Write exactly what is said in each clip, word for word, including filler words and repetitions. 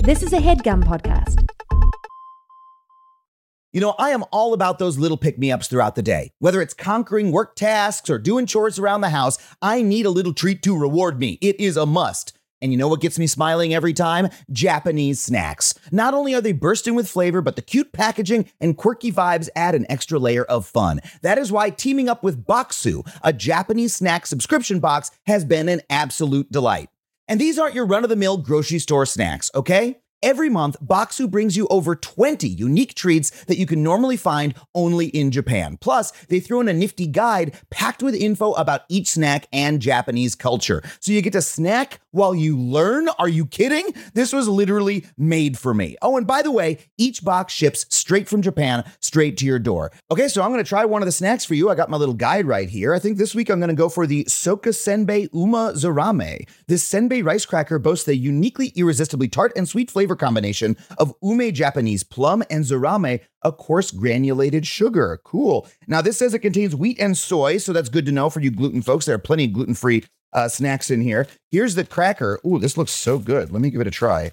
This is a HeadGum podcast. You know, I am all about those little pick-me-ups throughout the day. Whether it's conquering work tasks or doing chores around the house, I need a little treat to reward me. It is a must. And you know what gets me smiling every time? Japanese snacks. Not only are they bursting with flavor, but the cute packaging and quirky vibes add an extra layer of fun. That is why teaming up with Bokksu, a Japanese snack subscription box, has been an absolute delight. And these aren't your run-of-the-mill grocery store snacks, okay? Every month, Bokksu brings you over twenty unique treats that you can normally find only in Japan. Plus, they throw in a nifty guide packed with info about each snack and Japanese culture. So you get to snack while you learn? Are you kidding? This was literally made for me. Oh, and by the way, each box ships straight from Japan, straight to your door. Okay, so I'm going to try one of the snacks for you. I got my little guide right here. I think this week I'm going to go for the Soka Senbei Uma Zarame. This senbei rice cracker boasts a uniquely irresistibly tart and sweet flavor combination of ume Japanese plum and zarame, a coarse granulated sugar. Cool. Now, this says it contains wheat and soy, so that's good to know for you gluten folks. There are plenty of gluten-free uh, snacks in here. Here's the cracker. Ooh, this looks so good. Let me give it a try.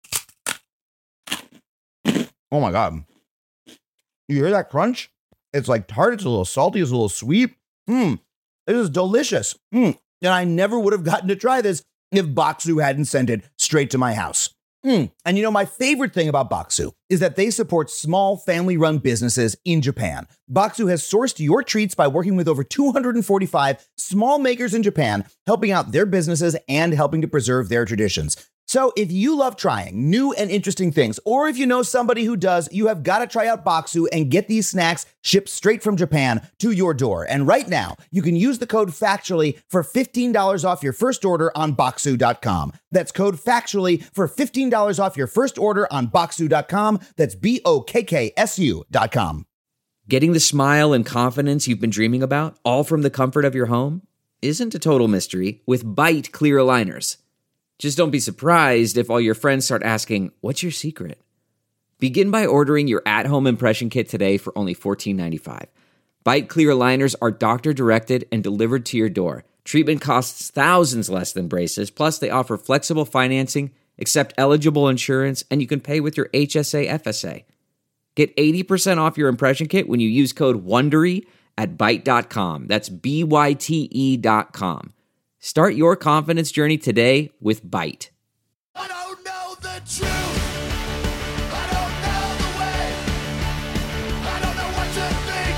Oh my God. You hear that crunch? It's like tart. It's a little salty. It's a little sweet. Mmm. This is delicious. Mmm. And I never would have gotten to try this if Bokksu hadn't sent it straight to my house. Mm. And you know, my favorite thing about Bokksu is that they support small family-run businesses in Japan. Bokksu has sourced your treats by working with over two hundred forty-five small makers in Japan, helping out their businesses and helping to preserve their traditions. So if you love trying new and interesting things, or if you know somebody who does, you have got to try out Bokksu and get these snacks shipped straight from Japan to your door. And right now, you can use the code FACTUALLY for fifteen dollars off your first order on Bokksu dot com. That's code FACTUALLY for fifteen dollars off your first order on Bokksu dot com. That's B O K K S U dot com. Getting the smile and confidence you've been dreaming about, all from the comfort of your home, isn't a total mystery with Byte clear aligners. Just don't be surprised if all your friends start asking, what's your secret? Begin by ordering your at-home impression kit today for only fourteen ninety-five. Byte clear aligners are doctor-directed and delivered to your door. Treatment costs thousands less than braces, plus they offer flexible financing, accept eligible insurance, and you can pay with your H S A F S A. Get eighty percent off your impression kit when you use code WONDERY at byte dot com. That's B Y T E dot com. Start your confidence journey today with Byte. I don't know the truth. I don't know the way. I don't know what to think.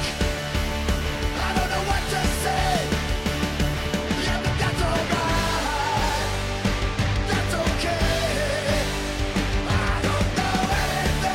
I don't know what to say. Yeah, but that's alright. That's okay. I don't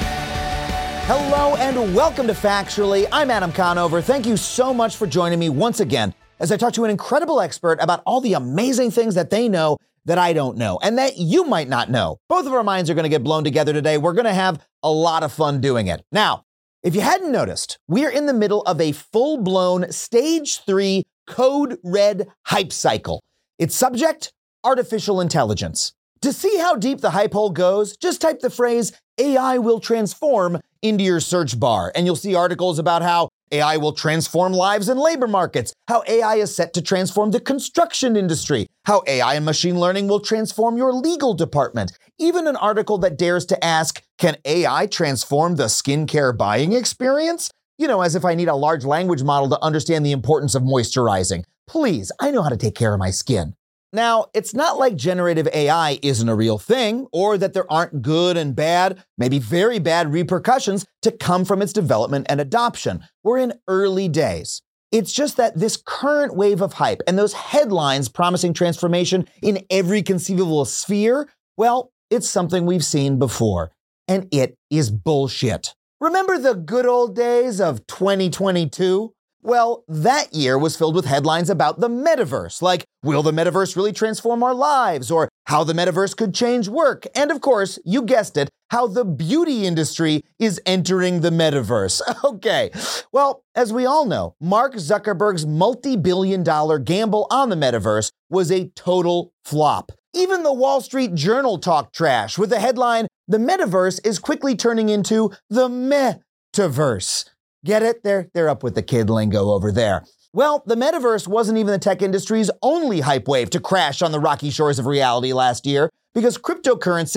know anything. Hello and welcome to Factually. I'm Adam Conover. Thank you so much for joining me once again as I talk to an incredible expert about all the amazing things that they know that I don't know and that you might not know. Both of our minds are going to get blown together today. We're going to have a lot of fun doing it. Now, if you hadn't noticed, we're in the middle of a full-blown stage three code red hype cycle. Its subject, artificial intelligence. To see how deep the hype hole goes, just type the phrase A I will transform into your search bar, and you'll see articles about how A I will transform lives and labor markets, how A I is set to transform the construction industry, how A I and machine learning will transform your legal department, even an article that dares to ask, can A I transform the skincare buying experience? You know, as if I need a large language model to understand the importance of moisturizing. Please, I know how to take care of my skin. Now, it's not like generative A I isn't a real thing, or that there aren't good and bad, maybe very bad repercussions to come from its development and adoption. We're in early days. It's just that this current wave of hype and those headlines promising transformation in every conceivable sphere, well, it's something we've seen before, and it is bullshit. Remember the good old days of twenty twenty-two? Well, that year was filled with headlines about the metaverse, like, will the metaverse really transform our lives? Or how the metaverse could change work? And of course, you guessed it, how the beauty industry is entering the metaverse. Okay, well, as we all know, Mark Zuckerberg's multi-billion dollar gamble on the metaverse was a total flop. Even the Wall Street Journal talked trash with the headline, the metaverse is quickly turning into the metaverse. Get it? They're, they're up with the kid lingo over there. Well, the metaverse wasn't even the tech industry's only hype wave to crash on the rocky shores of reality last year, because cryptocurrency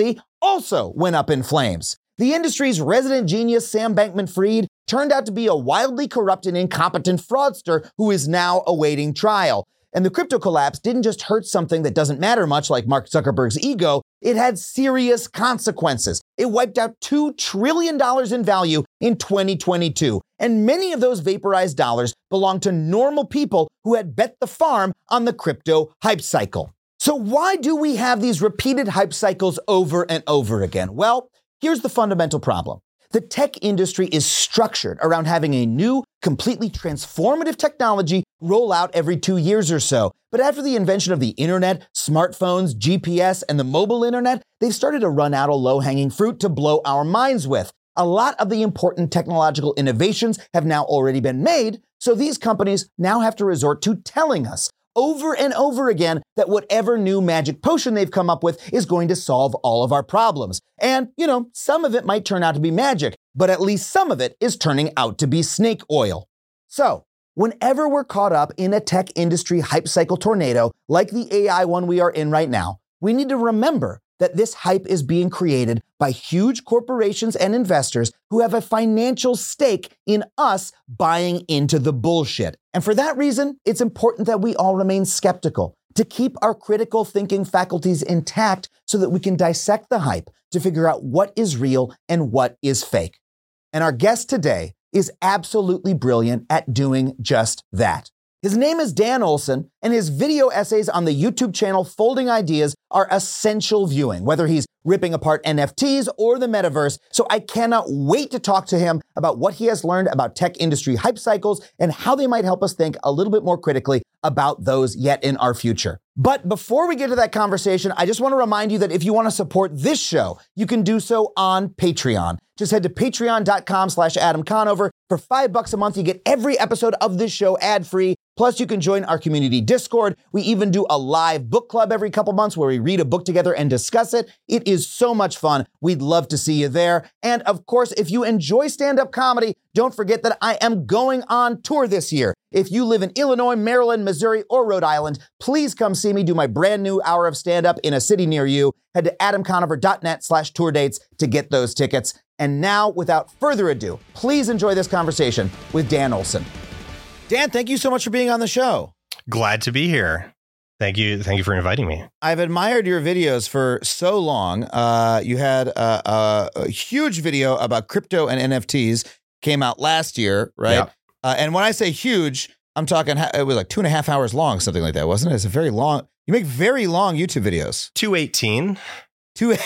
also went up in flames. The industry's resident genius, Sam Bankman-Fried, turned out to be a wildly corrupt and incompetent fraudster who is now awaiting trial. And the crypto collapse didn't just hurt something that doesn't matter much like Mark Zuckerberg's ego, it had serious consequences. It wiped out two trillion dollars in value in twenty twenty-two. And many of those vaporized dollars belonged to normal people who had bet the farm on the crypto hype cycle. So why do we have these repeated hype cycles over and over again? Well, here's the fundamental problem. The tech industry is structured around having a new, completely transformative technology roll out every two years or so. But after the invention of the internet, smartphones, G P S, and the mobile internet, they've started to run out of low-hanging fruit to blow our minds with. A lot of the important technological innovations have now already been made, so these companies now have to resort to telling us over and over again that whatever new magic potion they've come up with is going to solve all of our problems. And, you know, some of it might turn out to be magic, but at least some of it is turning out to be snake oil. So, whenever we're caught up in a tech industry hype cycle tornado, like the A I one we are in right now, we need to remember that this hype is being created by huge corporations and investors who have a financial stake in us buying into the bullshit. And for that reason, it's important that we all remain skeptical, to keep our critical thinking faculties intact so that we can dissect the hype to figure out what is real and what is fake. And our guest today is absolutely brilliant at doing just that. His name is Dan Olson, and his video essays on the YouTube channel Folding Ideas are essential viewing, whether he's ripping apart N F Ts or the metaverse. So I cannot wait to talk to him about what he has learned about tech industry hype cycles and how they might help us think a little bit more critically about those yet in our future. But before we get to that conversation, I just want to remind you that if you want to support this show, you can do so on Patreon. Just head to patreon.com slash Adam Conover. For five bucks a month, you get every episode of this show ad-free. Plus, you can join our community Discord. We even do a live book club every couple months where we read a book together and discuss it. It is so much fun. We'd love to see you there. And of course, if you enjoy stand-up comedy, don't forget that I am going on tour this year. If you live in Illinois, Maryland, Missouri, or Rhode Island, please come see me do my brand new hour of stand-up in a city near you. Head to adamconover.net slash tour dates to get those tickets. And now, without further ado, please enjoy this conversation with Dan Olson. Dan, thank you so much for being on the show. Glad to be here. Thank you. Thank you for inviting me. I've admired your videos for so long. Uh, you had a, a, a huge video about crypto and N F Ts, came out last year, right? Yep. Uh, and when I say huge, I'm talking, it was like two and a half hours long, something like that, wasn't it? It's a very long, you make very long YouTube videos. two eighteen Two,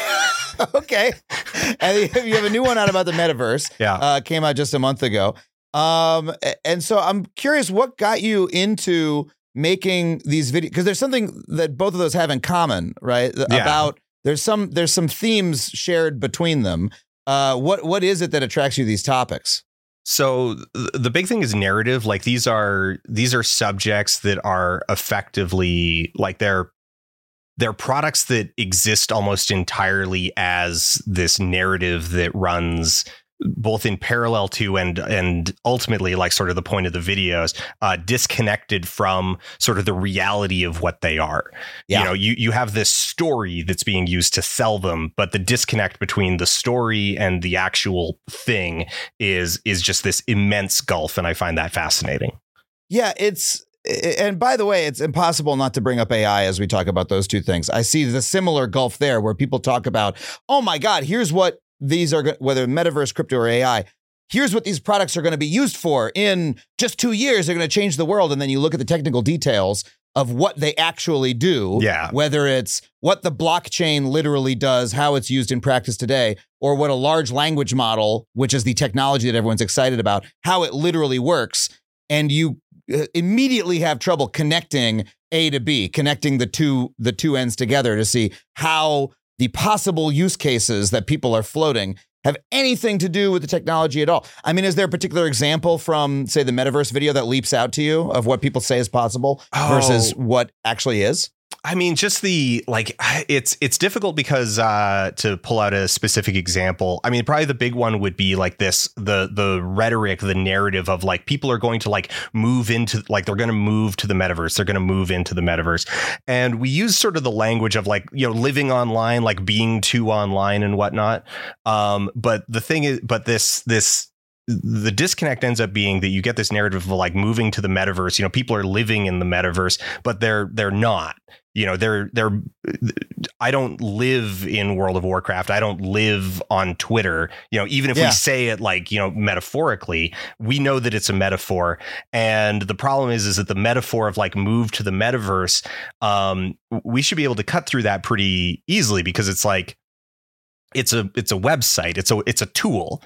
okay. And you have a new one out about the metaverse. Yeah. Uh, came out just a month ago. Um, and so I'm curious, what got you into making these videos? Because there's something that both of those have in common, right? Yeah. About there's some there's some themes shared between them. Uh, what what is it that attracts you to these topics? So th- the big thing is narrative. Like these are these are subjects that are effectively like they're they're products that exist almost entirely as this narrative that runs both in parallel to and and ultimately, like sort of the point of the videos, uh, disconnected from sort of the reality of what they are. Yeah. You know, you, you have this story that's being used to sell them, but the disconnect between the story and the actual thing is is just this immense gulf. And I find that fascinating. Yeah, it's and by the way, it's impossible not to bring up A I as we talk about those two things. I see the similar gulf there where people talk about, oh, my God, here's what these are, whether metaverse, crypto, or A I, here's what these products are going to be used for. In just two years, they're going to change the world. And then you look at the technical details of what they actually do, yeah. Whether it's what the blockchain literally does, how it's used in practice today, or what a large language model, which is the technology that everyone's excited about, how it literally works. And you immediately have trouble connecting A to B, connecting the two the two ends together to see how the possible use cases that people are floating have anything to do with the technology at all. I mean, is there a particular example from, say, the metaverse video that leaps out to you of what people say is possible oh. versus what actually is? I mean, just the like, it's it's difficult because uh, to pull out a specific example. I mean, probably the big one would be like this, the the rhetoric, the narrative of like people are going to like move into like they're going to move to the metaverse. They're going to move into the metaverse. And we use sort of the language of like, you know, living online, like being too online and whatnot. Um, but the thing is, but this this. the disconnect ends up being that you get this narrative of like moving to the metaverse. You know, people are living in the metaverse, but they're they're not. You know, they're they're I don't live in World of Warcraft. I don't live on Twitter. You know, even if yeah. we say it like, you know, metaphorically, we know that it's a metaphor. And the problem is, is that the metaphor of like move to the metaverse, um, we should be able to cut through that pretty easily because it's like it's a it's a website. It's a it's a tool.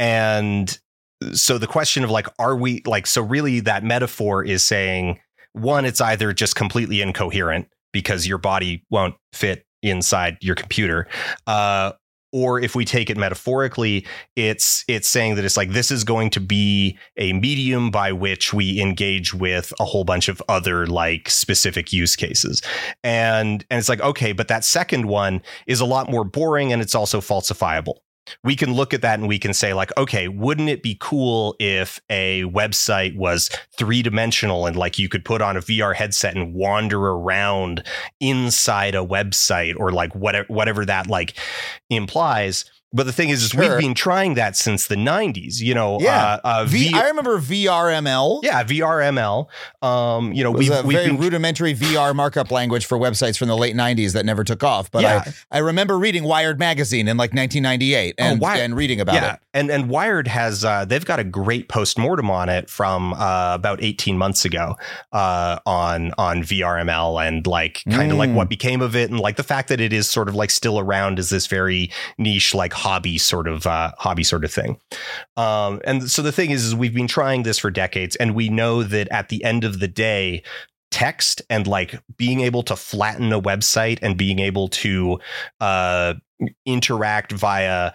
And so the question of like, are we like, so really that metaphor is saying, one, it's either just completely incoherent because your body won't fit inside your computer. Uh, or if we take it metaphorically, it's it's saying that it's like this is going to be a medium by which we engage with a whole bunch of other like specific use cases. And and it's like, OK, but that second one is a lot more boring and it's also falsifiable. We can look at that and we can say like, OK, wouldn't it be cool if a website was three dimensional and like you could put on a V R headset and wander around inside a website or like whatever, whatever that like implies. But the thing is, is sure. we've been trying that since the nineties, you know. Yeah, uh, uh, v- v- I remember V R M L. Yeah, V R M L. Um, you know, it was we've, a we've very been rudimentary V R markup language for websites from the late nineties that never took off. But yeah. I, I remember reading Wired magazine in like nineteen ninety-eight and, oh, and reading about yeah. it. And and Wired has uh, they've got a great postmortem on it from uh, about eighteen months ago uh, on on V R M L and like kind of mm. like what became of it and like the fact that it is sort of like still around as this very niche like hobby sort of uh, hobby sort of thing. Um, and so the thing is, is we've been trying this for decades and we know that at the end of the day, text and like being able to flatten a website and being able to uh, interact via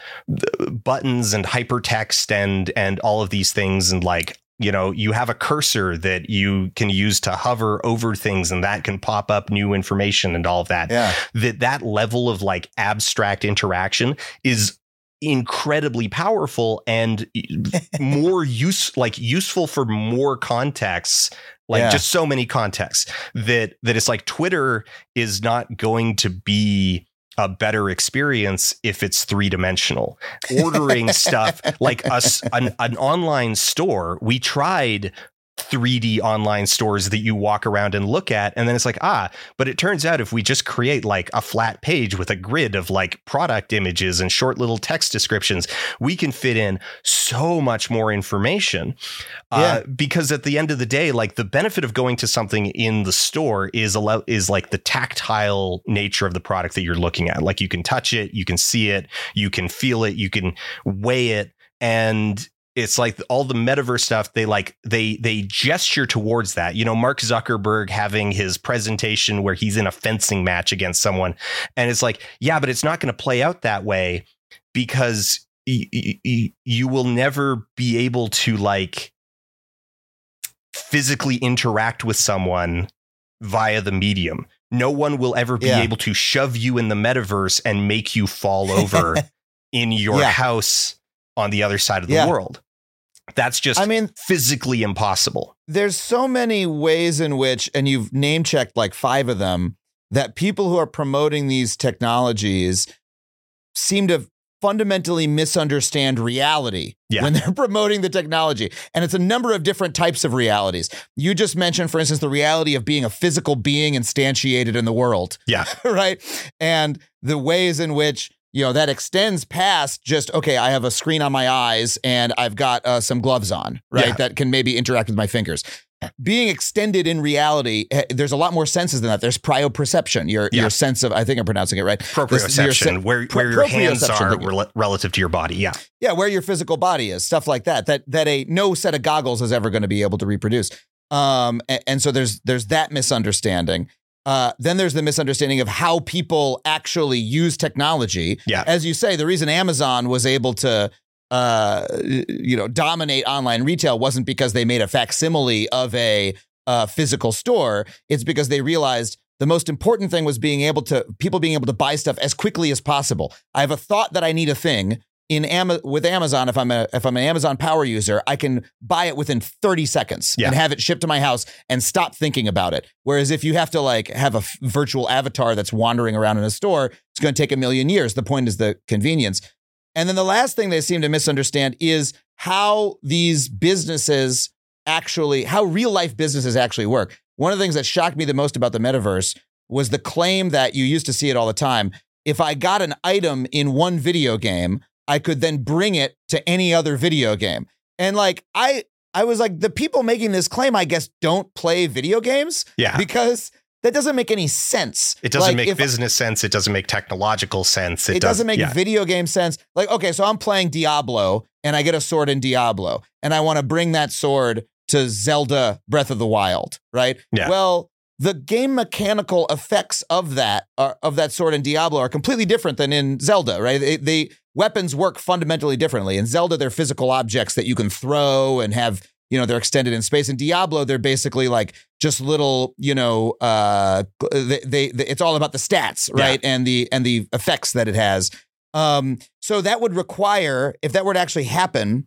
buttons and hypertext and and all of these things and like, you know, you have a cursor that you can use to hover over things and that can pop up new information and all of that. Yeah. That that level of like abstract interaction is incredibly powerful and more use like useful for more contexts, like yeah. just so many contexts that that it's like Twitter is not going to be a better experience if it's three dimensional. Ordering stuff like us, an, an online store. We tried three D online stores that you walk around and look at. And then it's like, ah, but it turns out if we just create like a flat page with a grid of like product images and short little text descriptions, we can fit in so much more information. Yeah. Uh, because at the end of the day, like the benefit of going to something in the store is a is like the tactile nature of the product that you're looking at. Like you can touch it, you can see it, you can feel it, you can weigh it. And it's like all the metaverse stuff, they like they they gesture towards that. You know, Mark Zuckerberg having his presentation where he's in a fencing match against someone. And it's like, yeah, but it's not going to play out that way because y- y- you will never be able to like physically interact with someone via the medium. No one will ever be yeah. able to shove you in the metaverse and make you fall over in your yeah. house on the other side of the yeah. world. That's just, I mean, physically impossible. There's so many ways in which, and you've name checked like five of them, that people who are promoting these technologies seem to fundamentally misunderstand reality yeah. when they're promoting the technology. And it's a number of different types of realities. You just mentioned, for instance, the reality of being a physical being instantiated in the world. Yeah. Right. And the ways in which, you know, that extends past just, okay, I have a screen on my eyes and I've got uh, some gloves on, right? Yeah. That can maybe interact with my fingers. Being extended in reality, there's a lot more senses than that. There's proprioception, your yeah. your sense of, I think I'm pronouncing it right. Proprioception, this, where, where your hands are rel- relative to your body. Yeah. Yeah, where your physical body is, stuff like that, that that a no set of goggles is ever going to be able to reproduce. Um, and, and so there's there's that misunderstanding. Uh, then there's the misunderstanding of how people actually use technology. Yeah. As you say, the reason Amazon was able to, uh, you know, dominate online retail wasn't because they made a facsimile of a uh, physical store. It's because they realized The most important thing was being able to, people being able to buy stuff as quickly as possible. I have a thought that I need a thing. In Am- with Amazon, if I'm a if I'm an Amazon Power user, I can buy it within thirty seconds Yeah. and have it shipped to my house and stop thinking about it. Whereas if you have to like have a f- virtual avatar that's wandering around in a store, it's going to take a million years. The point is the convenience. And then the last thing they seem to misunderstand is how these businesses actually, how real life businesses actually work. One of the things that shocked me the most about the metaverse was the claim that you used to see it all the time. If I got an item in one video game, I could then bring it to any other video game. And like, I, I was like, the people making this claim, I guess, don't play video games. Yeah. Because that doesn't make any sense. It doesn't Like, make if- business sense. It doesn't make technological sense. It, It, doesn't make yeah. video game sense. Like, okay, so I'm playing Diablo and I get a sword in Diablo and I want to bring that sword to Zelda Breath of the Wild, right? Yeah. Well, the game mechanical effects of that are, of that sword in Diablo are completely different than in Zelda, right? They, they weapons work fundamentally differently. In Zelda, they're physical objects that you can throw and have, you know, they're extended in space. In Diablo, they're basically like just little, you know, uh, they, they, they it's all about the stats, right? Yeah. And the and the effects that it has. Um, so that would require, if that were to actually happen,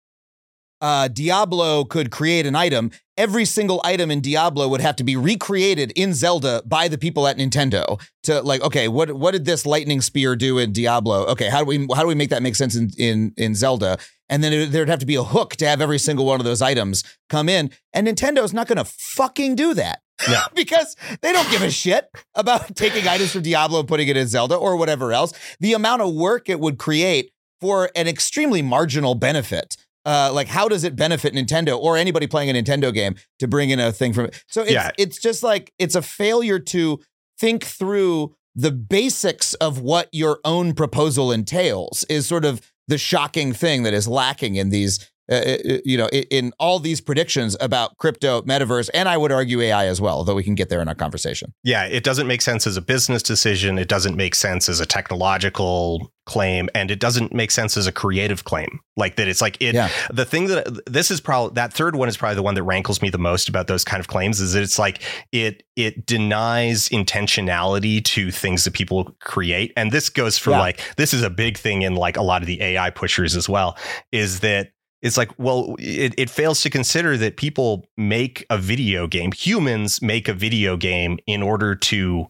uh, Diablo could create an item. Every single item in Diablo would have to be recreated in Zelda by the people at Nintendo to like, okay, what what did this lightning spear do in Diablo? Okay, how do we how do we make that make sense in in, in Zelda? And then it, there'd have to be a hook to have every single one of those items come in. And Nintendo's not going to fucking do that. No. Because they don't give a shit about taking items from Diablo and putting it in Zelda or whatever else. The amount of work it would create for an extremely marginal benefit. Uh, like, how does it benefit Nintendo or anybody playing a Nintendo game to bring in a thing from it? So it's, Yeah. it's just like, it's a failure to think through the basics of what your own proposal entails is sort of the shocking thing that is lacking in these, uh, you know, in, in all these predictions about crypto, metaverse, and I would argue A I as well, although we can get there in our conversation. Yeah, it doesn't make sense as a business decision. It doesn't make sense as a technological claim, and it doesn't make sense as a creative claim. Like that, it's like it. Yeah. The thing that this is probably that third one is probably the one that rankles me the most about those kind of claims is that it's like it it denies intentionality to things that people create, and this goes for Yeah. like this is a big thing in like a lot of the A I pushers as well. Is that it's like, well, it, it fails to consider that people make a video game. Humans make a video game in order to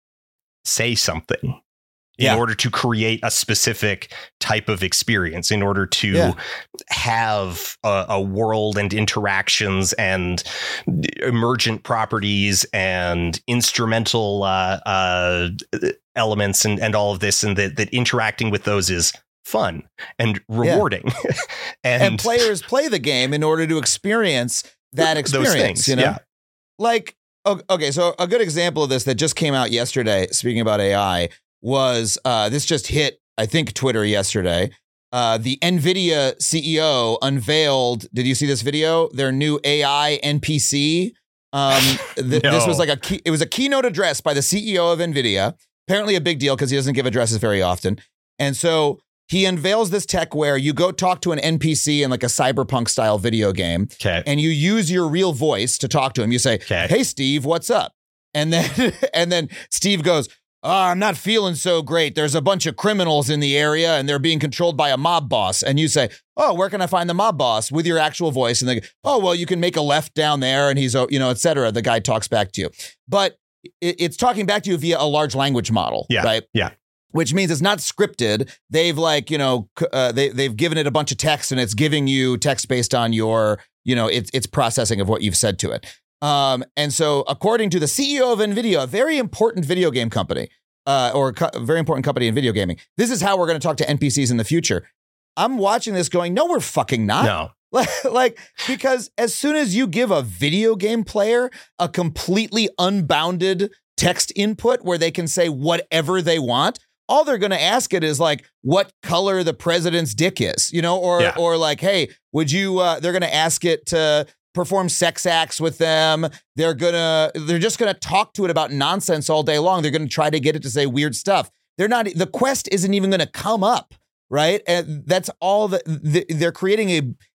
say something, in Yeah. order to create a specific type of experience, in order to Yeah. have a, a world and interactions and emergent properties and instrumental uh, uh, elements and, and all of this, and that, that interacting with those is fun and rewarding. and, And players play the game in order to experience that Those experience, things, you know? yeah. Like, o- okay, so a good example of this that just came out yesterday, speaking about A I, was uh, this just hit, I think, Twitter yesterday. Uh, the NVIDIA C E O unveiled, did you see this video? Their new A I N P C. Um, th- No. This was like a key, it was a keynote address by the C E O of NVIDIA. Apparently a big deal because he doesn't give addresses very often. And so he unveils this tech where you go talk to an N P C in like a cyberpunk style video game. Okay. And you use your real voice to talk to him. You say, Okay. "Hey, Steve, what's up?" And then and then Steve goes, "Oh, I'm not feeling so great. There's a bunch of criminals in the area and they're being controlled by a mob boss." And you say, "Oh, where can I find the mob boss?" With your actual voice. And they go, "Oh, well, you can make a left down there." And he's, you know, et cetera. The guy talks back to you. But it, it's talking back to you via a large language model, Yeah. right? Yeah. Which means it's not scripted. They've like, you know, c- uh, they, they've given it a bunch of text and it's giving you text based on your, you know, it's, it's processing of what you've said to it. Um, and so according to the C E O of NVIDIA, a very important video game company, uh, or a co- very important company in video gaming, this is how we're going to talk to N P Cs in the future. I'm watching this going, no, we're fucking not. No. Like, because as soon as you give a video game player a completely unbounded text input where they can say whatever they want, all they're going to ask it is like what color the president's dick is, you know, or Yeah. or like, hey, would you? Uh, they're going to ask it to perform sex acts with them. They're gonna they're just going to talk to it about nonsense all day long. They're going to try to get it to say weird stuff. They're not. The quest isn't even going to come up, right? And that's all that the, they're creating a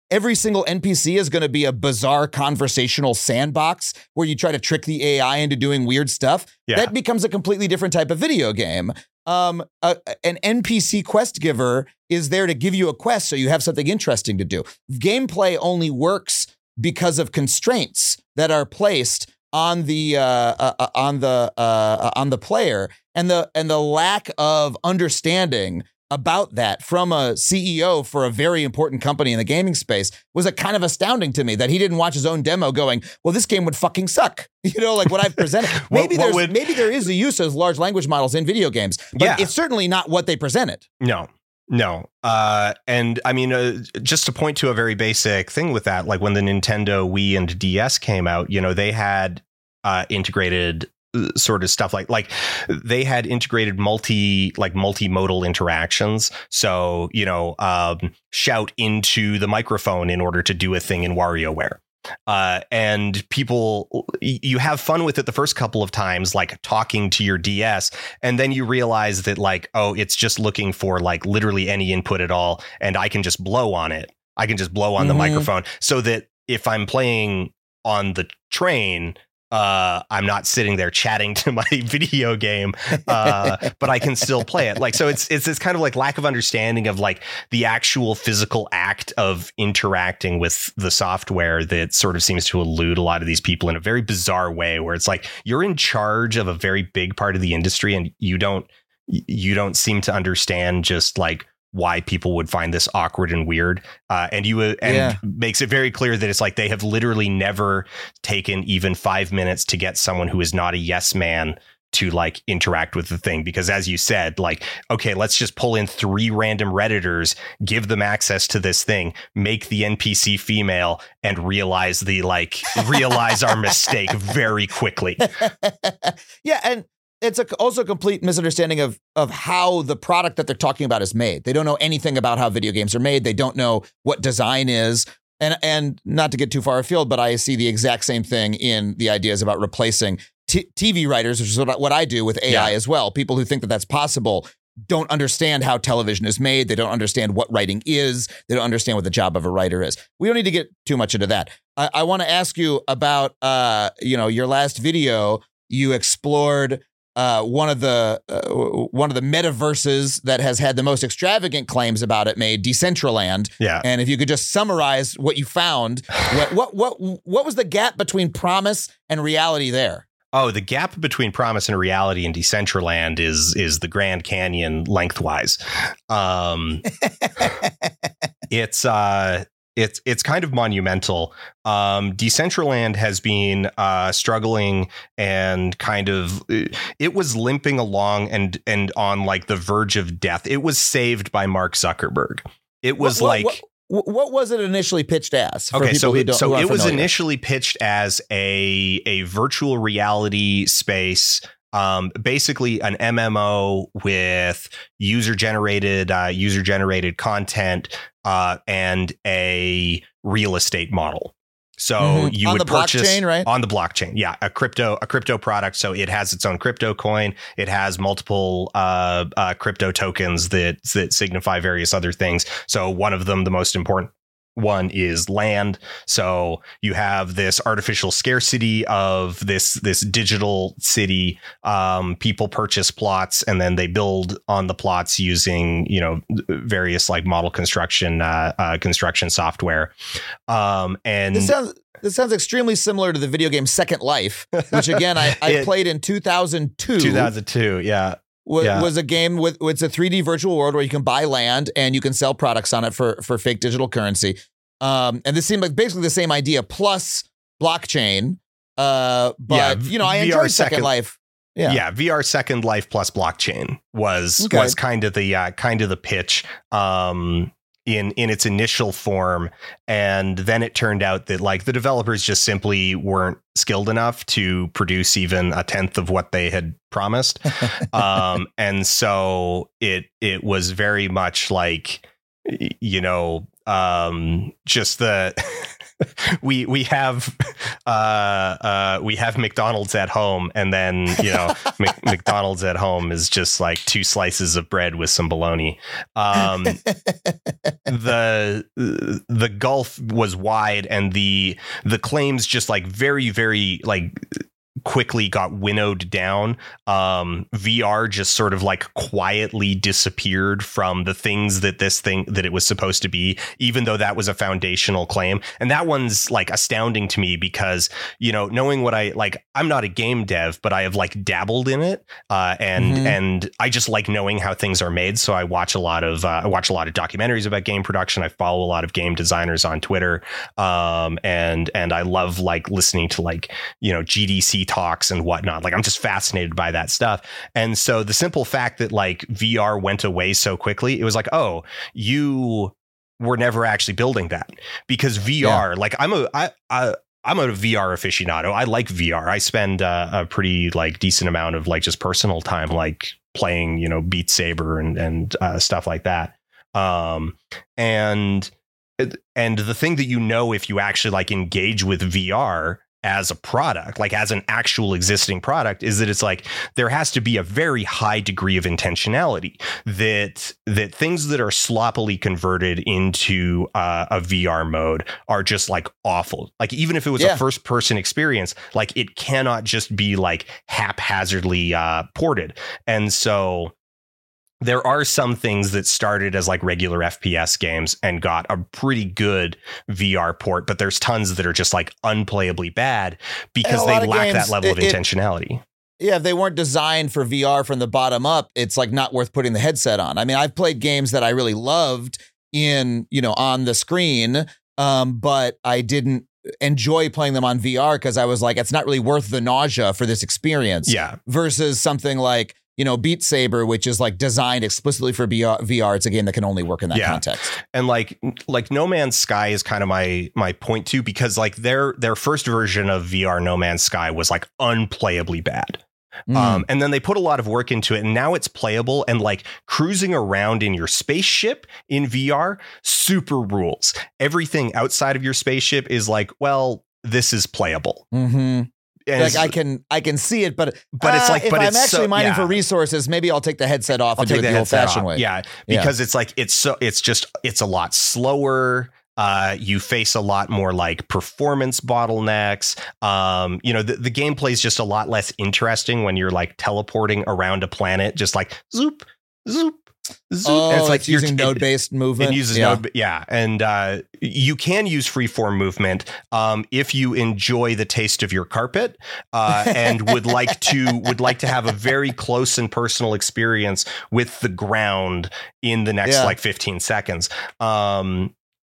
every single N P C is going to be a bizarre conversational sandbox where you try to trick the A I into doing weird stuff, Yeah. that becomes a completely different type of video game. Um, a, an N P C quest giver is there to give you a quest so you have something interesting to do. Gameplay only works because of constraints that are placed on the uh, uh, on the uh, on the player, and the and the lack of understanding about that from a C E O for a very important company in the gaming space was a kind of astounding to me, that he didn't watch his own demo going, well, this game would fucking suck. You know, like what I've presented. What- maybe what there's would- maybe there is a use of large language models in video games, but Yeah. it's certainly not what they presented. No, no. Uh, and I mean, uh, just to point to a very basic thing with that, like when the Nintendo Wii and D S came out, you know, they had uh, integrated uh, sort of stuff like like they had integrated multi like multimodal interactions. So, you know, um, shout into the microphone in order to do a thing in WarioWare. Uh, and people, you have fun with it the first couple of times, like talking to your D S, and then you realize that like, oh, it's just looking for like literally any input at all, and I can just blow on it. I can just blow on the Mhm. microphone, so that if I'm playing on the train, uh, I'm not sitting there chatting to my video game, uh, but I can still play it. Like, so it's it's this kind of like lack of understanding of like the actual physical act of interacting with the software that sort of seems to elude a lot of these people in a very bizarre way, where it's like you're in charge of a very big part of the industry and you don't you don't seem to understand just like why people would find this awkward and weird. Uh, and you uh, and Yeah. makes it very clear that it's like they have literally never taken even five minutes to get someone who is not a yes man to like interact with the thing. Because as you said, like, OK, let's just pull in three random Redditors, give them access to this thing, make the N P C female, and realize the like realize our mistake very quickly. Yeah, and it's a, also a complete misunderstanding of of how the product that they're talking about is made. They don't know anything about how video games are made. They don't know what design is. And and not to get too far afield, but I see the exact same thing in the ideas about replacing t- T V writers, which is what I, what I do with A I Yeah. as well. People who think that that's possible don't understand how television is made. They don't understand what writing is. They don't understand what the job of a writer is. We don't need to get too much into that. I, I want to ask you about, uh, you know, your last video. You explored uh, one of the uh, one of the metaverses that has had the most extravagant claims about it made, Decentraland. Yeah. And if you could just summarize what you found, what what what what was the gap between promise and reality there? Oh, the gap between promise and reality in Decentraland is is the Grand Canyon lengthwise. Um, it's uh, it's it's kind of monumental. Um, Decentraland has been uh, struggling and kind of it was limping along and and on like the verge of death. It was saved by Mark Zuckerberg. It was What- like. what, what, what was it initially pitched as? For Okay, people so who it, don't, so who aren't it was familiar? initially pitched as a a virtual reality space, um, basically an M M O with user generated uh, user generated content uh, and a real estate model. So Mhm. you On would the purchase blockchain, right? on the blockchain. Yeah, a crypto a crypto product. So it has its own crypto coin. It has multiple uh, uh, crypto tokens that that signify various other things. So one of them, the most important one, is land. So you have this artificial scarcity of this this digital city. Um, people purchase plots and then they build on the plots using, you know, various like model construction uh, uh, construction software. Um, and This sounds this sounds extremely similar to the video game Second Life, which again I, I It- played in two thousand two. two thousand two, yeah. Was, yeah. was a game with it's a three D virtual world where you can buy land and you can sell products on it for for fake digital currency. Um, and this seemed like basically the same idea plus blockchain. Uh, but Yeah, you know, I V R enjoyed Second Second- Life. Yeah. Yeah. V R Second Life plus blockchain was Okay. was kind of the uh, kind of the pitch um, in in its initial form, and then it turned out that like the developers just simply weren't skilled enough to produce even a tenth of what they had promised, um, and so it it was very much like y- you know um, just the. we we have uh, uh, we have McDonald's at home, and then you know Mc, McDonald's at home is just like two slices of bread with some bologna. Um, the the gulf was wide, and the the claims just like very very like quickly got winnowed down. Um, V R just sort of like quietly disappeared from the things that this thing that it was supposed to be, even though that was a foundational claim. And that one's like astounding to me because, you know, knowing what I like, I'm not a game dev, but I have like dabbled in it. Uh, and mm-hmm. and I just like knowing how things are made. So I watch a lot of uh, I watch a lot of documentaries about game production. I follow a lot of game designers on Twitter. Um, and and I love like listening to like, you know, G D C talks and whatnot. Like I'm just fascinated by that stuff. And so the simple fact that like V R went away so quickly, it was like, oh, you were never actually building that because V R, yeah. like I'm a, I, I, I'm a V R aficionado. I like V R. I spend uh, a pretty like decent amount of like just personal time, like playing, you know, Beat Saber and, and uh, stuff like that. Um, and, and the thing that, you know, if you actually like engage with V R as a product, like as an actual existing product, is that it's like there has to be a very high degree of intentionality that that things that are sloppily converted into uh, a V R mode are just like awful. Like even if it was yeah. a first person experience, like it cannot just be like haphazardly uh, ported. And so there are some things that started as like regular F P S games and got a pretty good V R port, but there's tons that are just like unplayably bad because they lack games, that level it, of intentionality. It, yeah, if they weren't designed for V R from the bottom up, it's like not worth putting the headset on. I mean, I've played games that I really loved in, you know, on the screen, um, but I didn't enjoy playing them on V R because I was like, it's not really worth the nausea for this experience. Yeah. Versus something like, you know, Beat Saber, which is like designed explicitly for V R. It's a game that can only work in that yeah. context. And like, like No Man's Sky is kind of my my point too, because like their their first version of V R No Man's Sky was like unplayably bad. Mm. Um, and then they put a lot of work into it, and now it's playable, and like cruising around in your spaceship in V R super rules. Everything outside of your spaceship is like, well, this is playable. Mm-hmm. Like I can, I can see it, but but it's like, uh, if but I'm it's actually so, mining yeah. for resources, maybe I'll take the headset off I'll and do take it the the old-fashioned way. Yeah, because yeah. it's like it's so it's just it's a lot slower. Uh, you face a lot more like performance bottlenecks. Um, you know, the, the gameplay is just a lot less interesting when you're like teleporting around a planet, just like zoop, zoop. Zoop. Oh, and it's like it's using node-based movement. It uses yeah. node, yeah, and uh, you can use freeform movement um, if you enjoy the taste of your carpet uh, and would like to would like to have a very close and personal experience with the ground in the next yeah. like fifteen seconds. Um,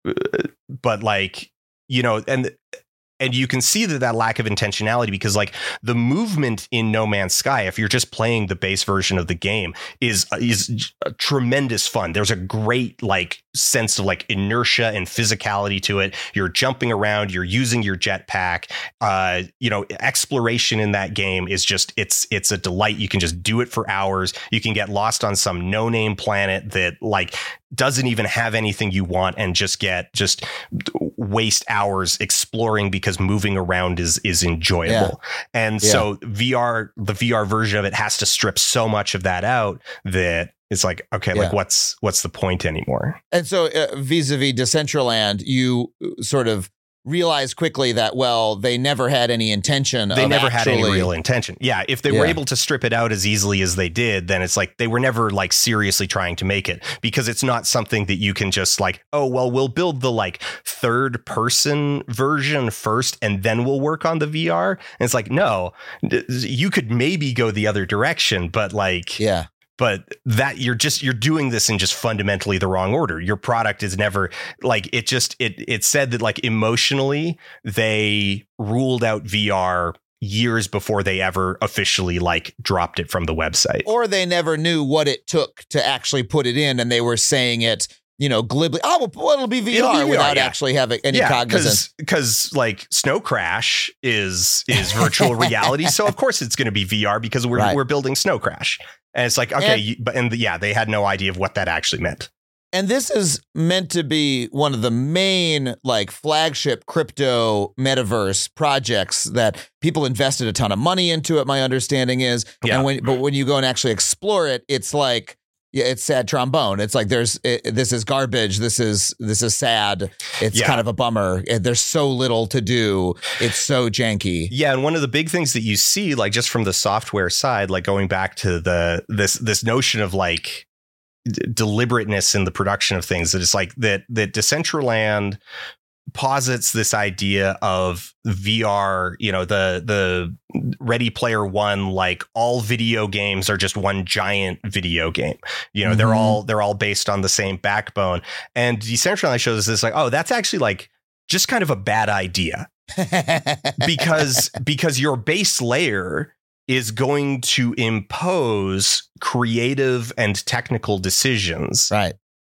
but like you know, and. And you can see that that lack of intentionality because like the movement in No Man's Sky, if you're just playing the base version of the game, is is tremendous fun. There's a great like sense of like inertia and physicality to it. You're jumping around, you're using your jetpack. Uh, you know, exploration in that game is just it's it's a delight. You can just do it for hours. You can get lost on some no-name planet that like doesn't even have anything you want and just get just waste hours exploring because moving around is is enjoyable. Yeah. And yeah. so V R, the V R version of it has to strip so much of that out that it's like, okay, yeah. like what's what's the point anymore? And so uh, vis-a-vis Decentraland, you sort of realize quickly that, well, they never had any intention. They of never actually... had any real intention. Yeah. If they yeah. were able to strip it out as easily as they did, then it's like they were never like seriously trying to make it because it's not something that you can just like, oh, well, we'll build the like third person version first and then we'll work on the V R. And it's like, no, you could maybe go the other direction, but like, yeah. But that you're just you're doing this in just fundamentally the wrong order. Your product is never like it just it it said that like emotionally they ruled out V R years before they ever officially like dropped it from the website. Or they never knew what it took to actually put it in. And they were saying it, you know, glibly, oh, well, it'll be V R, it'll be V R without yeah. actually having any yeah, cognizance. Because like Snow Crash is is virtual reality. So, of course, it's going to be V R because we're right. we're building Snow Crash. And it's like, okay, and, you, but and the, yeah, they had no idea of what that actually meant. And this is meant to be one of the main like flagship crypto metaverse projects that people invested a ton of money into it. My understanding is, Yeah. and when, but when you go and actually explore it, it's like, yeah, it's sad trombone. It's like there's it, this is garbage. This is this is sad. It's Yeah. kind of a bummer. There's so little to do. It's so janky. Yeah, and one of the big things that you see, like just from the software side, like going back to the this this notion of like d- deliberateness in the production of things, that it's like that that Decentraland posits this idea of V R, you know, the the Ready Player One, like all video games are just one giant video game. You know, Mhm. they're all they're all based on the same backbone. And Decentraland shows us this like, oh, that's actually like just kind of a bad idea. because because your base layer is going to impose creative and technical decisions Right.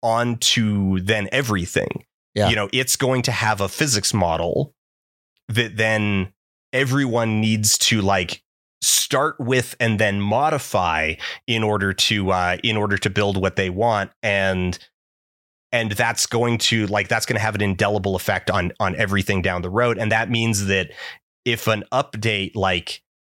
onto then everything. Yeah. You know, it's going to have a physics model that then everyone needs to like start with and then modify in order to uh, in order to build what they want. And and that's going to like that's going to have an indelible effect on on everything down the road. And that means that if an update like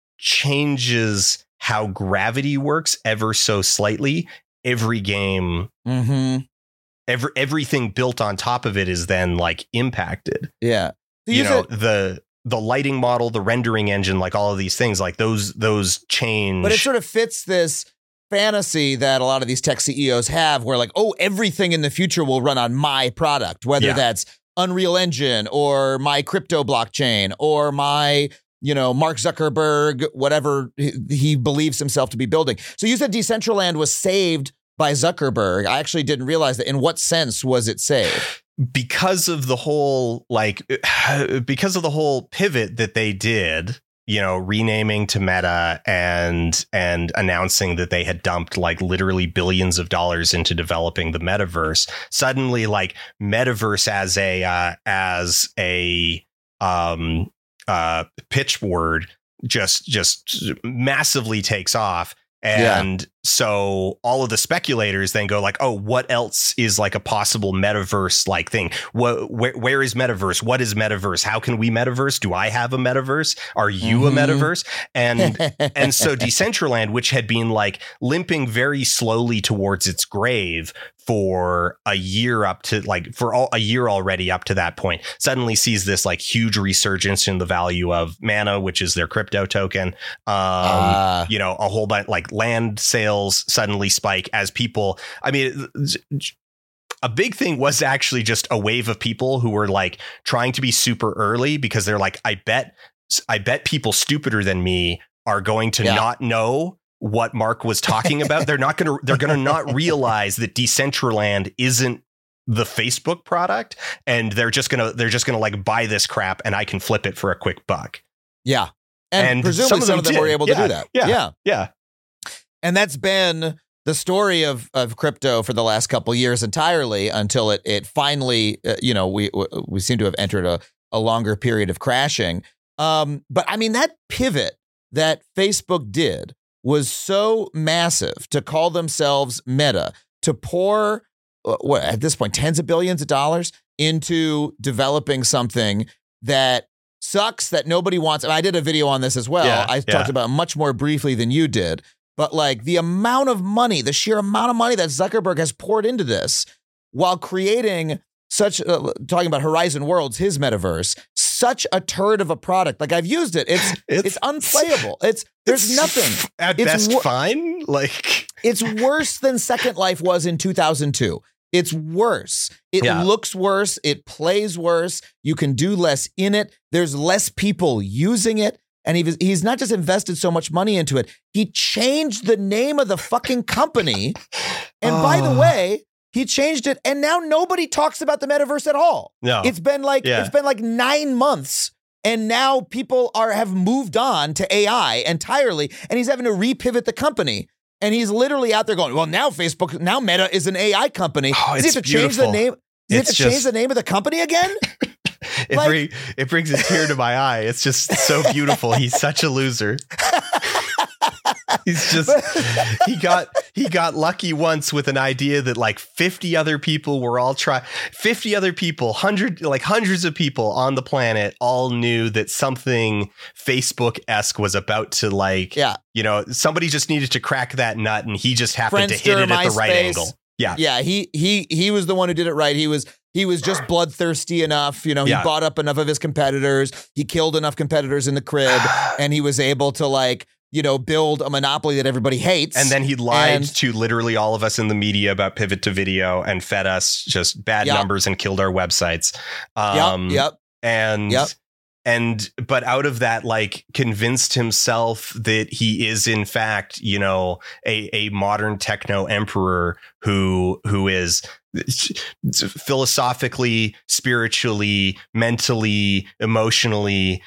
changes how gravity works ever so slightly, every game, Mm-hmm. every everything built on top of it is then like impacted. Yeah. So You you know, said- the the lighting model, the rendering engine, like all of these things, like those those change. But it sort of fits this fantasy that a lot of these tech C E Os have where like, oh, everything in the future will run on my product, whether Yeah. that's Unreal Engine or my crypto blockchain or my, you know, Mark Zuckerberg, whatever he, he believes himself to be building. So you said Decentraland was saved by Zuckerberg. I actually didn't realize that. In what sense was it saved? because of the whole like because of the whole pivot that they did, you know, renaming to Meta and and announcing that they had dumped like literally billions of dollars into developing the metaverse. Suddenly, like metaverse as a uh, as a um uh pitch word just just massively takes off. And yeah. so all of the speculators then go like, oh, what else is like a possible metaverse like thing? What, where, where is metaverse? What is metaverse? How can we metaverse? Do I have a metaverse? Are you mm-hmm. a metaverse? And and so Decentraland, which had been like limping very slowly towards its grave for a year up to like for all, a year already up to that point, suddenly sees this like huge resurgence in the value of Mana, which is their crypto token. Um, uh. You know, a whole bunch like land sales suddenly spike as people. I mean, a big thing was actually just a wave of people who were like trying to be super early because they're like, I bet I bet people stupider than me are going to yeah. not know what Mark was talking about. They're not going to they're going to not realize that Decentraland isn't the Facebook product, and they're just going to they're just going to like buy this crap and I can flip it for a quick buck. Yeah. And, and presumably some of them, some of them were able yeah. to do that. Yeah. Yeah. Yeah. And that's been the story of of crypto for the last couple of years entirely until it it finally, uh, you know, we we seem to have entered a, a longer period of crashing. Um, but I mean, that pivot that Facebook did was so massive to call themselves Meta, to pour, uh, what, at this point, tens of billions of dollars into developing something that sucks, that nobody wants. And I did a video on this as well. Yeah, I yeah. talked about it much more briefly than you did. But like the amount of money, the sheer amount of money that Zuckerberg has poured into this while creating such, uh, talking about Horizon Worlds, his metaverse, such a turd of a product. Like I've used it. It's it's, it's unplayable. It's there's it's nothing. At it's best wor- fine. Like it's worse than Second Life was in two thousand two. It's worse. It yeah. looks worse. It plays worse. You can do less in it. There's less people using it. And he was, he's not just invested so much money into it. He changed the name of the fucking company. And oh. by the way, he changed it. And now nobody talks about the metaverse at all. No. It's been like yeah. it's been like nine months. And now people are have moved on to A I entirely. And he's having to repivot the company. And he's literally out there going, well, now Facebook, now Meta is an A I company. Oh, Does he have to change the name? Does he have to just... change the name of the company again? It, like, bring, it brings a tear to my eye. It's just so beautiful. He's such a loser. He's just he got he got lucky once with an idea that like fifty other people were all try fifty other people, hundred like hundreds of people on the planet all knew that something Facebook-esque was about to like, yeah. you know, somebody just needed to crack that nut and he just happened Friendster, to hit it at the right MySpace. angle. Yeah. Yeah, he he he was the one who did it right. He was he was just bloodthirsty enough, you know, he Yeah. bought up enough of his competitors. He killed enough competitors in the crib and he was able to like, you know, build a monopoly that everybody hates. And then he lied And- to literally all of us in the media about Pivot to Video and fed us just bad Yep. numbers and killed our websites. Um, Yep, yep. And Yep. and but out of that, like convinced himself that he is in fact, you know, a a modern techno emperor who who is philosophically, spiritually, mentally, emotionally,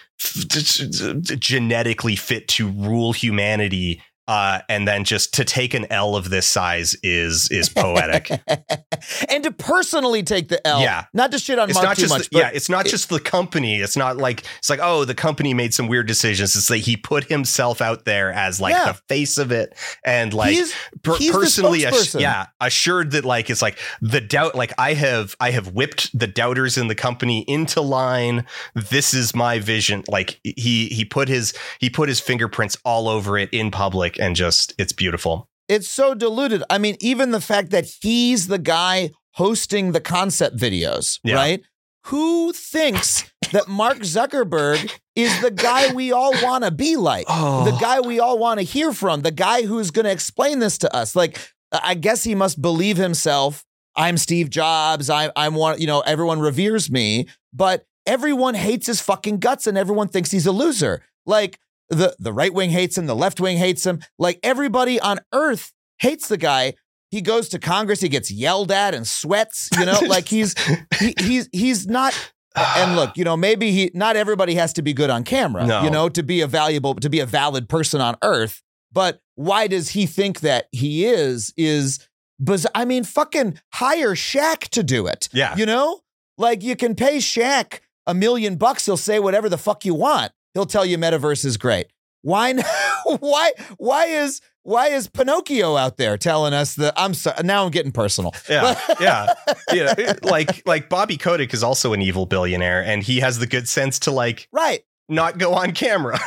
genetically fit to rule humanity. Uh, and then just to take an L of this size is is poetic. And to personally take the L. Yeah. Not to shit on It's Mark not too just much. the, but yeah, it's not just the company. It's not like it's like, oh, the company made some weird decisions. It's like he put himself out there as like Yeah. the face of it and like He's- per- he's the personally ass- spokesperson. yeah, assured that like it's like the doubt like I have I have whipped the doubters in the company into line. This is my vision. Like he he put his he put his fingerprints all over it in public and just it's beautiful. It's so diluted. I mean, even the fact that he's the guy hosting the concept videos, Yeah. right? Who thinks that Mark Zuckerberg is the guy we all want to be like? Oh. The guy we all want to hear from, the guy who's going to explain this to us. Like, I guess he must believe himself. I'm Steve Jobs. I, I'm one, you know, everyone reveres me, but everyone hates his fucking guts and everyone thinks he's a loser. Like, The the right wing hates him, the left wing hates him. Like everybody on earth hates the guy. He goes to Congress, he gets yelled at and sweats, you know, like he's he, he's he's not. And look, you know, maybe he not everybody has to be good on camera, No. you know, to be a valuable, to be a valid person on earth. But why does he think that he is is biz- I mean, fucking hire Shaq to do it. Yeah. You know, like you can pay Shaq a million bucks. He'll say whatever the fuck you want. He'll tell you metaverse is great. Why? why? Why is why is Pinocchio out there telling us that? I'm sorry. Now I'm getting personal. Yeah, yeah, yeah. Like like Bobby Kotick is also an evil billionaire, and he has the good sense to like Right. not go on camera.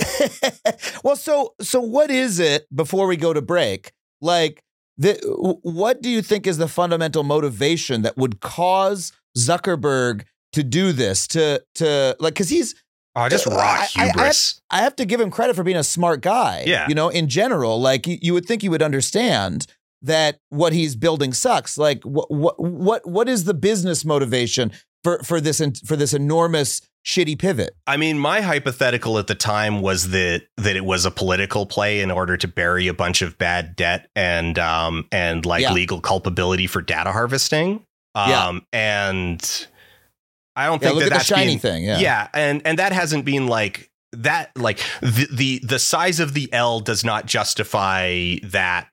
Well, so so what is it before we go to break? Like, the, what do you think is the fundamental motivation that would cause Zuckerberg to do this? To to like, because he's. Oh, just raw I- I- I have- hubris. I have to give him credit for being a smart guy. Yeah. You know, in general, like you, you would think he would understand that what he's building sucks. Like what what what what is the business motivation for for this for this enormous shitty pivot? I mean, my hypothetical at the time was that that it was a political play in order to bury a bunch of bad debt and um and like Yeah. legal culpability for data harvesting. Yeah. Um and I don't Yeah, think look that at the that's shiny been, thing, yeah. yeah, and and that hasn't been like that. Like the the the size of the L does not justify that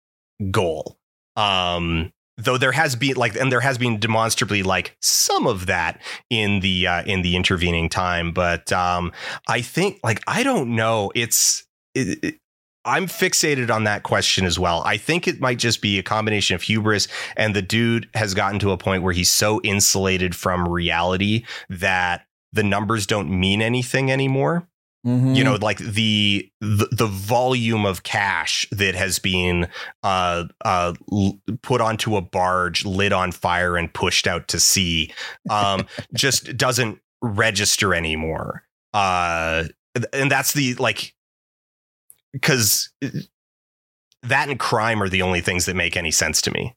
goal. Um, though there has been like, and there has been demonstrably like some of that in the uh, in the intervening time. But um, I think like I don't know. It's it, it, I'm fixated on that question as well. I think it might just be a combination of hubris, and the dude has gotten to a point where he's so insulated from reality that the numbers don't mean anything anymore. Mm-hmm. You know, like the, the the volume of cash that has been uh, uh, l- put onto a barge, lit on fire, and pushed out to sea, um, just doesn't register anymore. Uh, and that's the like. Because that and crime are the only things that make any sense to me.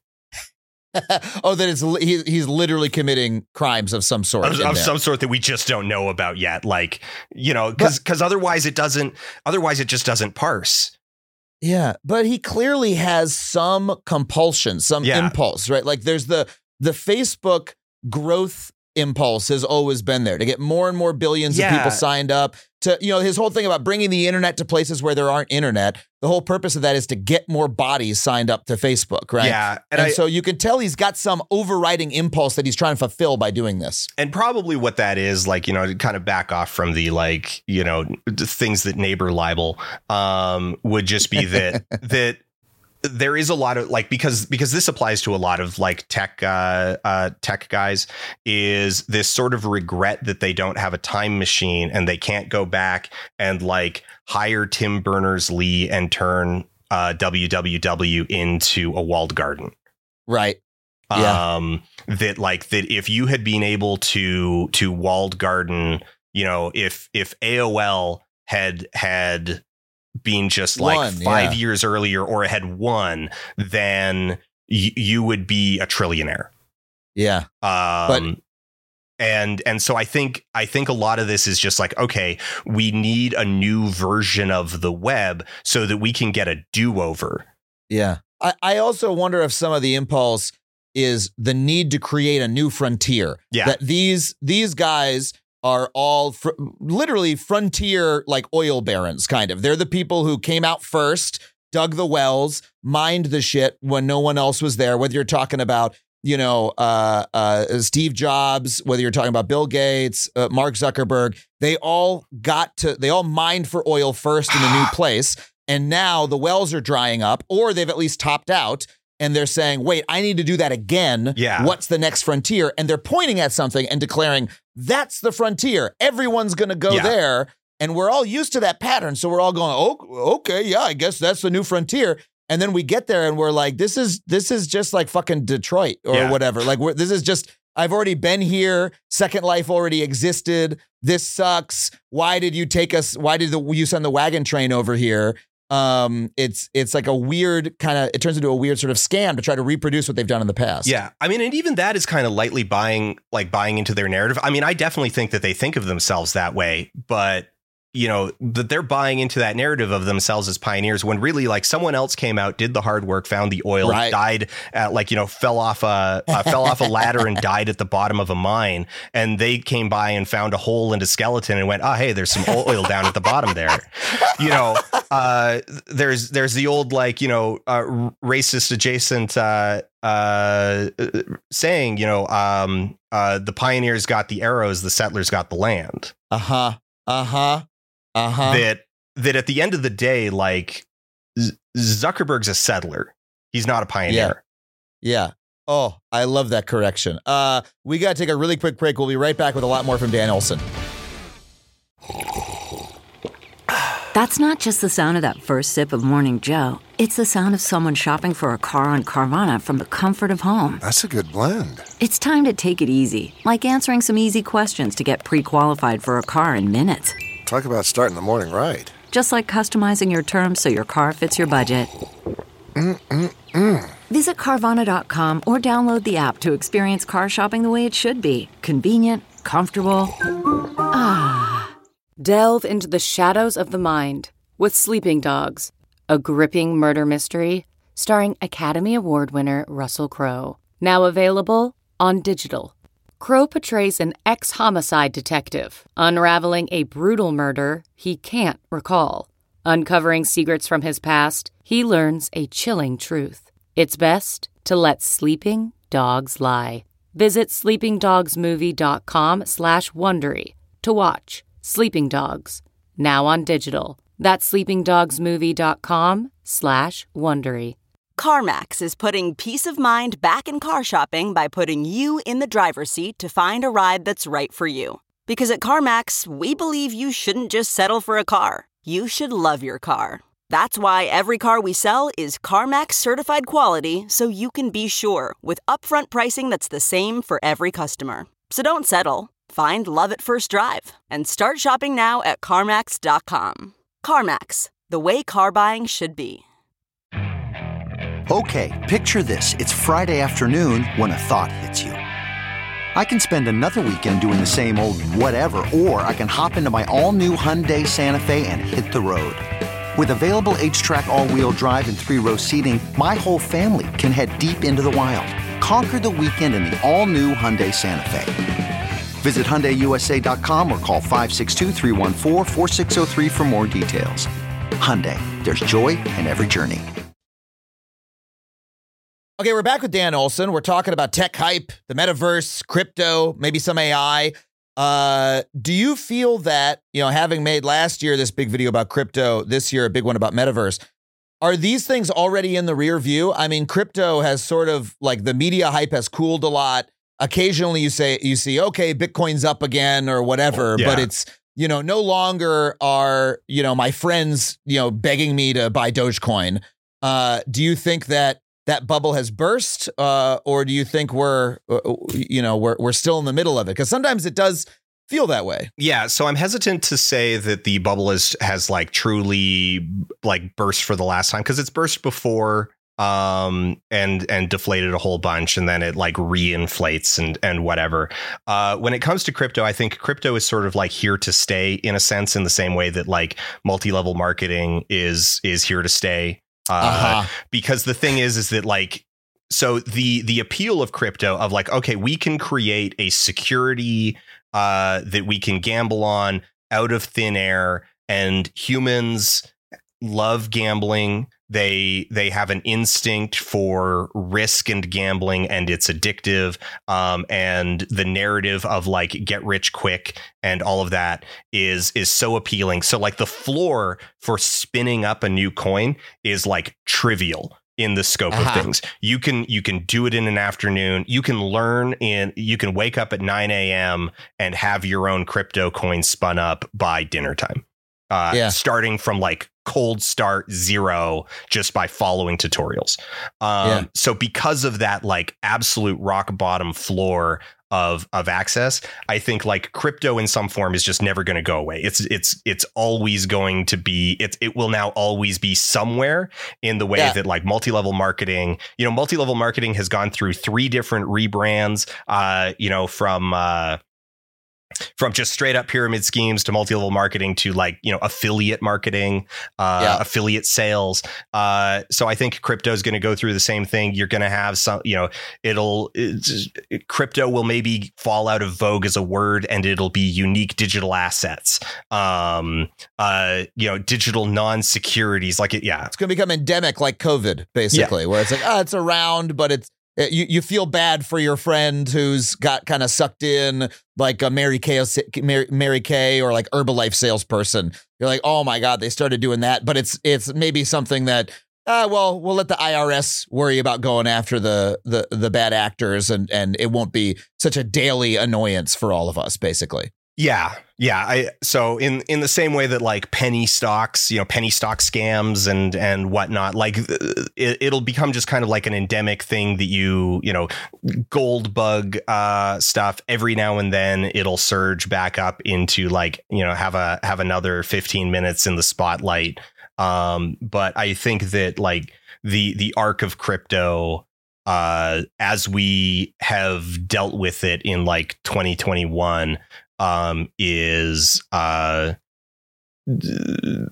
Oh, that it's li- he, he's literally committing crimes of some sort. Of, in of there. some sort that we just don't know about yet. Like, you know, because because otherwise it doesn't. Otherwise, it just doesn't parse. Yeah, but he clearly has some compulsion, some Yeah. impulse, right? Like there's the the Facebook growth impulse has always been there to get more and more billions Yeah. of people signed up to, you know, his whole thing about bringing the internet to places where there aren't internet. the whole purpose of that is to get more bodies signed up to Facebook, right? Yeah. And, And, I, so you can tell he's got some overriding impulse that he's trying to fulfill by doing this. and probably what that is, like, you know, to kind of back off from the, like, you know, the things that neighbor libel um, would just be that that there is a lot of like, because because this applies to a lot of like tech uh, uh, tech guys, is this sort of regret that they don't have a time machine and they can't go back and like hire Tim Berners-Lee and turn uh, W W W into a walled garden. Right. Yeah. Um, that like that if you had been able to to walled garden, you know, if if A O L had had been just like One, five yeah. years earlier or had won, then y- you would be a trillionaire. Yeah. Um, and and so I think I think a lot of this is just like, OK, we need a new version of the web so that we can get a do over. Yeah. I, I also wonder if some of the impulse is the need to create a new frontier. Yeah. That these these guys are all fr- literally frontier, like oil barons, kind of. They're the people who came out first, dug the wells, mined the shit when no one else was there, whether you're talking about, you know, uh, uh, Steve Jobs, whether you're talking about Bill Gates, uh, Mark Zuckerberg. They all got to, they all mined for oil first in a new place. And now the wells are drying up, or they've at least topped out. And they're saying, wait, I need to do that again. Yeah. What's the next frontier? And they're pointing at something and declaring, that's the frontier. Everyone's going to go Yeah. there. And we're all used to that pattern. So we're all going, oh, okay, yeah, I guess that's the new frontier. And then we get there and we're like, this is this is just like fucking Detroit or Yeah. whatever. Like, we're, this is just, I've already been here. Second Life already existed. This sucks. Why did you take us? Why did the, you send the wagon train over here? Um, it's it's like a weird kind of, it turns into a weird sort of scam to try to reproduce what they've done in the past. Yeah. I mean, and even that is kind of lightly buying, like buying into their narrative. I mean, I definitely think that they think of themselves that way, but you know, that they're buying into that narrative of themselves as pioneers when really like someone else came out, did the hard work, found the oil, Right. died at like, you know, fell off a uh, fell off a ladder and died at the bottom of a mine. And they came by and found a hole in a skeleton and went, oh, hey, there's some oil down at the bottom there. You know, uh, there's there's the old like, you know, uh, racist adjacent uh, uh, saying, you know, um, uh, the pioneers got the arrows, the settlers got the land. Uh-huh. Uh-huh. Uh-huh. That that at the end of the day, like Z- Zuckerberg's a settler. He's not a pioneer. Yeah. Oh, I love that correction. Uh, we got to take a really quick break. We'll be right back with a lot more from Dan Olson. That's not just the sound of that first sip of Morning Joe. It's the sound of someone shopping for a car on Carvana from the comfort of home. That's a good blend. It's time to take it easy, like answering some easy questions to get pre-qualified for a car in minutes. Talk about starting the morning right. Just like customizing your terms so your car fits your budget. Mm-mm-mm. Visit Carvana dot com or download the app to experience car shopping the way it should be. Convenient, comfortable. Ah. Delve into the shadows of the mind with Sleeping Dogs, a gripping murder mystery starring Academy Award winner Russell Crowe. Now available on digital. Crowe portrays an ex-homicide detective unraveling a brutal murder he can't recall. Uncovering secrets from his past, he learns a chilling truth. It's best to let sleeping dogs lie. Visit sleepingdogsmovie.com slash Wondery to watch Sleeping Dogs, now on digital. That's sleepingdogsmovie.com slash Wondery. CarMax is putting peace of mind back in car shopping by putting you in the driver's seat to find a ride that's right for you. Because at CarMax, we believe you shouldn't just settle for a car. You should love your car. That's why every car we sell is CarMax certified quality, so you can be sure with upfront pricing that's the same for every customer. So don't settle. Find love at first drive and start shopping now at CarMax dot com. CarMax, the way car buying should be. Okay, picture this. It's Friday afternoon when a thought hits you. I can spend another weekend doing the same old whatever, or I can hop into my all-new Hyundai Santa Fe and hit the road. With available H-Track all-wheel drive and three-row seating, my whole family can head deep into the wild. Conquer the weekend in the all-new Hyundai Santa Fe. Visit Hyundai U S A dot com or call five six two, three one four, four six zero three for more details. Hyundai, there's joy in every journey. Okay, we're back with Dan Olson. We're talking about tech hype, the metaverse, crypto, maybe some A I. Uh, do you feel that, you know, having made last year this big video about crypto, this year a big one about metaverse, are these things already in the rear view? I mean, crypto has sort of like the media hype has cooled a lot. Occasionally you say, you see, okay, Bitcoin's up again or whatever, Yeah. but it's, you know, no longer are, you know, my friends, you know, begging me to buy Dogecoin. Uh, do you think that that bubble has burst, uh, or do you think we're, uh, you know, we're we're still in the middle of it? Because sometimes it does feel that way. Yeah, so I'm hesitant to say that the bubble is has like truly like burst for the last time, because it's burst before um and and deflated a whole bunch, and then it like reinflates and and whatever. Uh when it comes to crypto, I think crypto is sort of like here to stay in a sense, in the same way that like multi-level marketing is is here to stay. Uh, uh-huh. Because the thing is, is that like, so the the appeal of crypto of like, OK, we can create a security uh, that we can gamble on out of thin air, and humans love gambling. They they have an instinct for risk and gambling, and it's addictive. Um, and the narrative of like get rich quick and all of that is is so appealing. So like the floor for spinning up a new coin is like trivial in the scope uh-huh. of things. You can you can do it in an afternoon. You can learn in you can wake up at nine a.m. and have your own crypto coin spun up by dinner time. Uh, yeah. Starting from like cold start zero just by following tutorials. Um, yeah. So because of that, like absolute rock bottom floor of of access, I think like crypto in some form is just never going to go away. It's it's it's always going to be it's it will now always be somewhere in the way yeah. that like multi-level marketing, you know, multi-level marketing has gone through three different rebrands, uh, you know, from uh from just straight up pyramid schemes to multi-level marketing to like, you know, affiliate marketing, uh, yeah. affiliate sales. Uh, so I think crypto is going to go through the same thing. You're going to have some, you know, it'll it's, crypto will maybe fall out of vogue as a word, and it'll be unique digital assets, um, uh, you know, digital non-securities like it. Yeah, it's going to become endemic like COVID, basically, yeah. where it's like, oh, it's around, but it's, You you feel bad for your friend who's got kind of sucked in like a Mary Kay, Mary, Mary Kay or like Herbalife salesperson. You're like, oh my God, they started doing that. But it's it's maybe something that, uh, well, we'll let the I R S worry about going after the the the bad actors, and and it won't be such a daily annoyance for all of us, basically. Yeah. Yeah. I so in in the same way that like penny stocks, you know, penny stock scams and and whatnot, like it, it'll become just kind of like an endemic thing that you, you know, gold bug uh, stuff. Every now and then it'll surge back up into like, you know, have a have another fifteen minutes in the spotlight. Um, but I think that like the the arc of crypto, uh, as we have dealt with it in like twenty twenty-one, um, is uh, is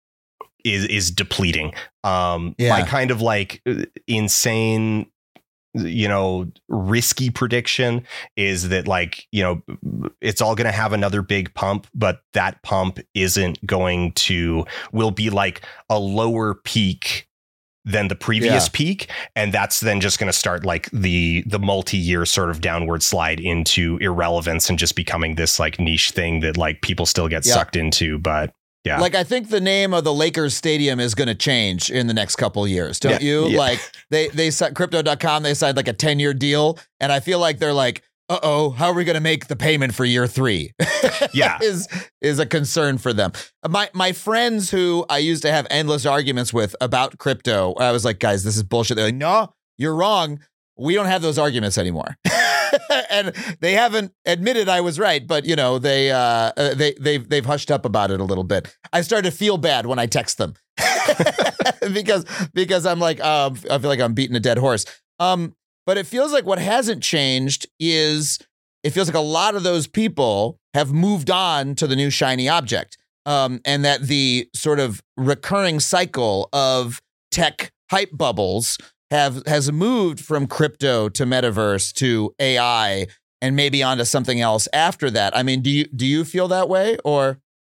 is depleting. Um, yeah. My kind of like insane, you know, risky prediction is that like, you know, it's all going to have another big pump, but that pump isn't going to will be like a lower peak than the previous yeah. peak. And that's then just going to start like the the multi-year sort of downward slide into irrelevance and just becoming this like niche thing that like people still get yeah. sucked into. But yeah, like I think the name of the Lakers stadium is going to change in the next couple of years. Don't yeah. you? Yeah. Like they they crypto dot com, they signed like a ten year deal. And I feel like they're like, uh oh, how are we going to make the payment for year three? Yeah, is is a concern for them. My my friends who I used to have endless arguments with about crypto, I was like, guys, this is bullshit. They're like, no, you're wrong. We don't have those arguments anymore. And they haven't admitted I was right, but you know, they uh they they've they've hushed up about it a little bit. I started to feel bad when I text them because because I'm like, um, I feel like I'm beating a dead horse. Um. But it feels like what hasn't changed is it feels like a lot of those people have moved on to the new shiny object, um, and that the sort of recurring cycle of tech hype bubbles have has moved from crypto to metaverse to A I and maybe onto something else after that. I mean, do you do you feel that way or?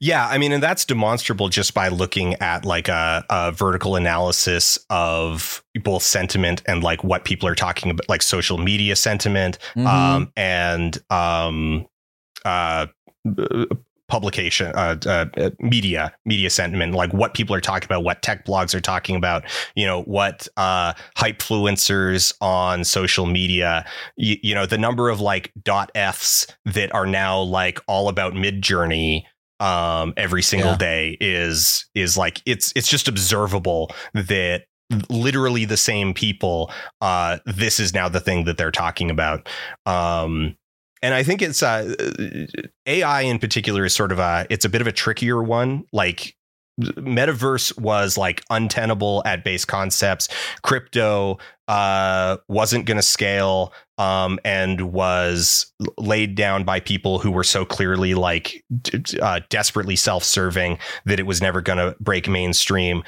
Yeah, I mean, and that's demonstrable just by looking at like a, a vertical analysis of both sentiment and like what people are talking about, like social media sentiment, Mhm. um, and um, uh, publication, uh, uh, media, media sentiment, like what people are talking about, what tech blogs are talking about, you know, what uh, hypefluencers on social media, you, you know, the number of like dot Fs that are now like all about Midjourney um every single Yeah. day is is like it's it's just observable that literally the same people uh this is now the thing that they're talking about. Um and I think it's uh A I in particular is sort of a it's a bit of a trickier one. Like metaverse was like untenable at base concepts. Crypto uh wasn't going to scale um and was laid down by people who were so clearly like d- uh, desperately self-serving that it was never going to break mainstream.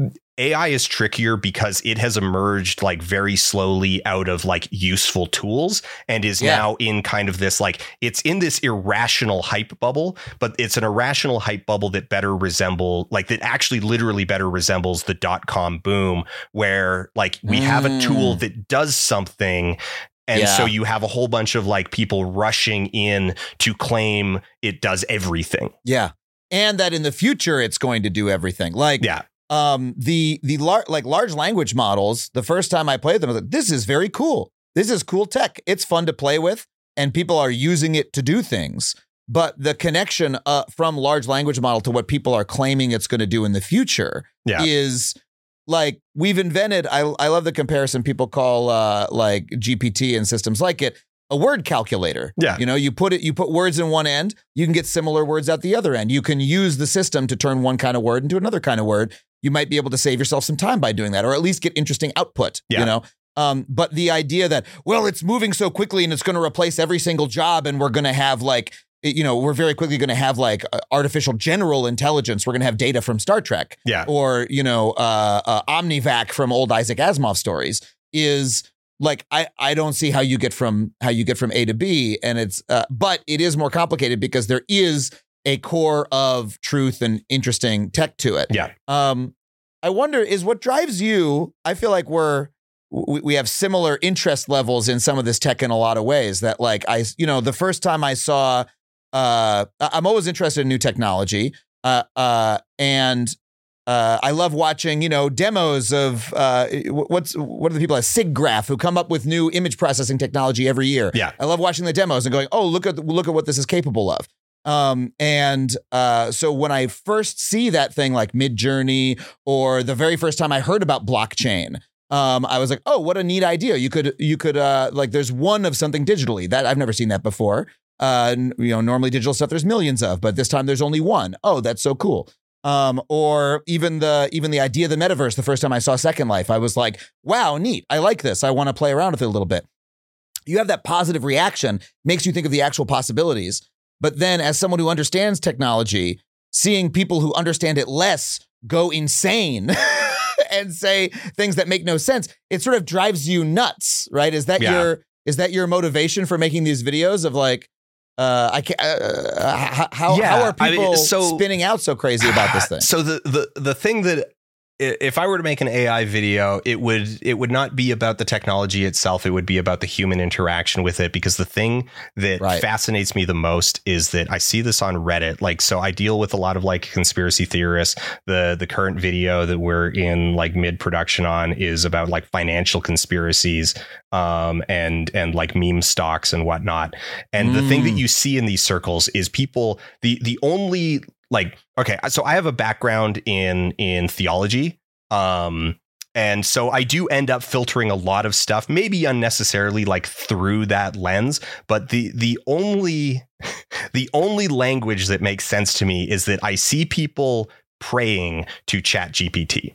A I is trickier because it has emerged like very slowly out of like useful tools and is Yeah. now in kind of this like it's in this irrational hype bubble, but it's an irrational hype bubble that better resemble like that actually literally better resembles the dot-com boom, where like we have a tool that does something. And Yeah. so you have a whole bunch of like people rushing in to claim it does everything. Yeah. And that in the future, it's going to do everything. Like, Yeah. um, the, the lar- like large language models, the first time I played them, I was like, this is very cool. This is cool tech. It's fun to play with and people are using it to do things. But the connection uh, from large language model to what people are claiming it's going to do in the future Yeah. is like we've invented. I, I love the comparison people call uh, like G P T and systems like it a word calculator. Yeah. You know, you put it, you put words in one end, you can get similar words at the other end. You can use the system to turn one kind of word into another kind of word. You might be able to save yourself some time by doing that, or at least get interesting output, Yeah. you know? Um, but the idea that, well, it's moving so quickly and it's going to replace every single job and we're going to have like, you know, we're very quickly going to have like uh, artificial general intelligence. We're going to have data from Star Trek Yeah. or, you know, uh, uh, Omnivac from old Isaac Asimov stories is like, I, I don't see how you get from how you get from A to B. And it's, uh, but it is more complicated because there is a core of truth and interesting tech to it. Yeah. Um, I wonder is what drives you. I feel like we're, we, we have similar interest levels in some of this tech in a lot of ways that like I, you know, the first time I saw, uh, I'm always interested in new technology. Uh, uh, and, uh, I love watching, you know, demos of, uh, what's, what are the people at SIGGRAPH who come up with new image processing technology every year. Yeah. I love watching the demos and going, oh, look at, look at what this is capable of. Um, and, uh, so when I first see that thing like Midjourney or the very first time I heard about blockchain, um, I was like, oh, what a neat idea. You could, you could, uh, like there's one of something digitally that I've never seen that before. Uh, you know, normally digital stuff, there's millions of, but this time there's only one. Oh, that's so cool. Um, or even the, even the idea of the metaverse. The first time I saw Second Life, I was like, wow, neat. I like this. I want to play around with it a little bit. You have that positive reaction, makes you think of the actual possibilities. But then as someone who understands technology, seeing people who understand it less go insane and say things that make no sense, it sort of drives you nuts, right? Is that Yeah. your, is that your motivation for making these videos of like, uh, I can't, uh, how, how, Yeah, how are I mean, people so- spinning out so crazy about this thing? So the, the the thing that i- if I were to make an A I video, it would it would not be about the technology itself. It would be about the human interaction with it, because the thing that Right. fascinates me the most is that I see this on Reddit. Like, so I deal with a lot of like conspiracy theorists. The the current video that we're in like mid production on is about like financial conspiracies um and and like meme stocks and whatnot. And the thing that you see in these circles is people the the only like, okay, so I have a background in in theology. Um, and so I do end up filtering a lot of stuff, maybe unnecessarily, like through that lens. But the the only the only language that makes sense to me is that I see people praying to Chat G P T.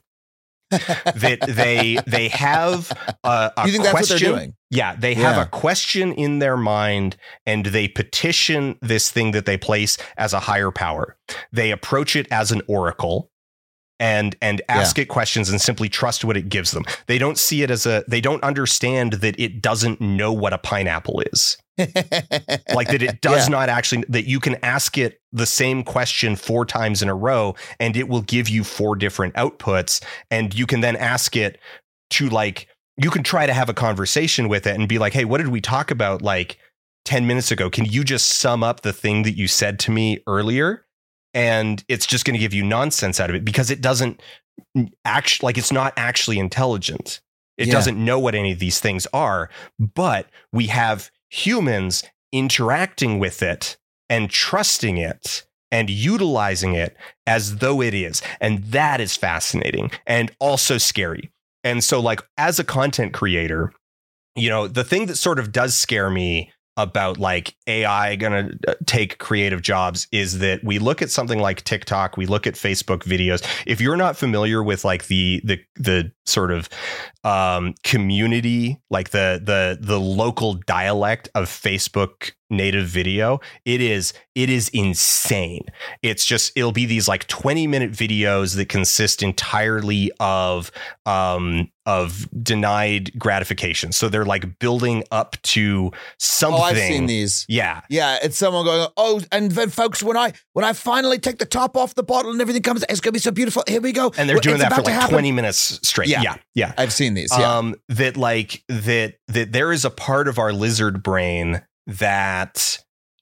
that they they have a, a You think that's what question. they're doing? Yeah, they have Yeah. a question in their mind and they petition this thing that they place as a higher power. They approach it as an oracle and and ask it questions and simply trust what it gives them. They don't see it as a they don't understand that it doesn't know what a pineapple is. Like that it does Yeah. not actually, that you can ask it the same question four times in a row, and it will give you four different outputs. And you can then ask it to like, you can try to have a conversation with it and be like, hey, what did we talk about like ten minutes ago? Can you just sum up the thing that you said to me earlier? And it's just going to give you nonsense out of it because it doesn't actually, like, it's not actually intelligent. It Yeah. doesn't know what any of these things are, but we have humans interacting with it and trusting it and utilizing it as though it is. And that is fascinating and also scary. And so, like, as a content creator, you know, the thing that sort of does scare me about like A I going to take creative jobs is that we look at something like TikTok, we look at Facebook videos. If you're not familiar with like the the the sort of um, community, like the the the local dialect of Facebook native video, it is it is insane. It's just it'll be these like twenty minute videos that consist entirely of um of denied gratification. So they're like building up to something. Oh, I've seen these. Yeah. Yeah, it's someone going, oh, and then folks, when I when I finally take the top off the bottle and everything comes, it's gonna be so beautiful. Here we go. And they're doing It's that for about to like happen. twenty minutes straight. Yeah. Yeah. Yeah. I've seen these. Yeah. Um, that like that that there is a part of our lizard brain that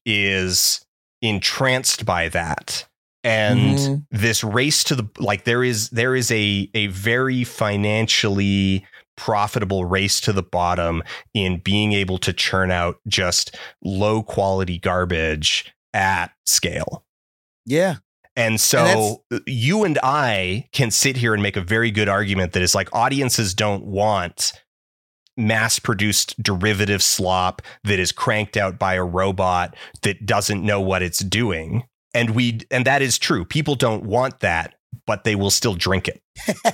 is entranced by that. And Mhm. this race to the like there is there is a a very financially profitable race to the bottom in being able to churn out just low quality garbage at scale. Yeah. And so you and I can sit here and make a very good argument that is like audiences don't want mass produced derivative slop that is cranked out by a robot that doesn't know what it's doing. And we and that is true. People don't want that, but they will still drink it.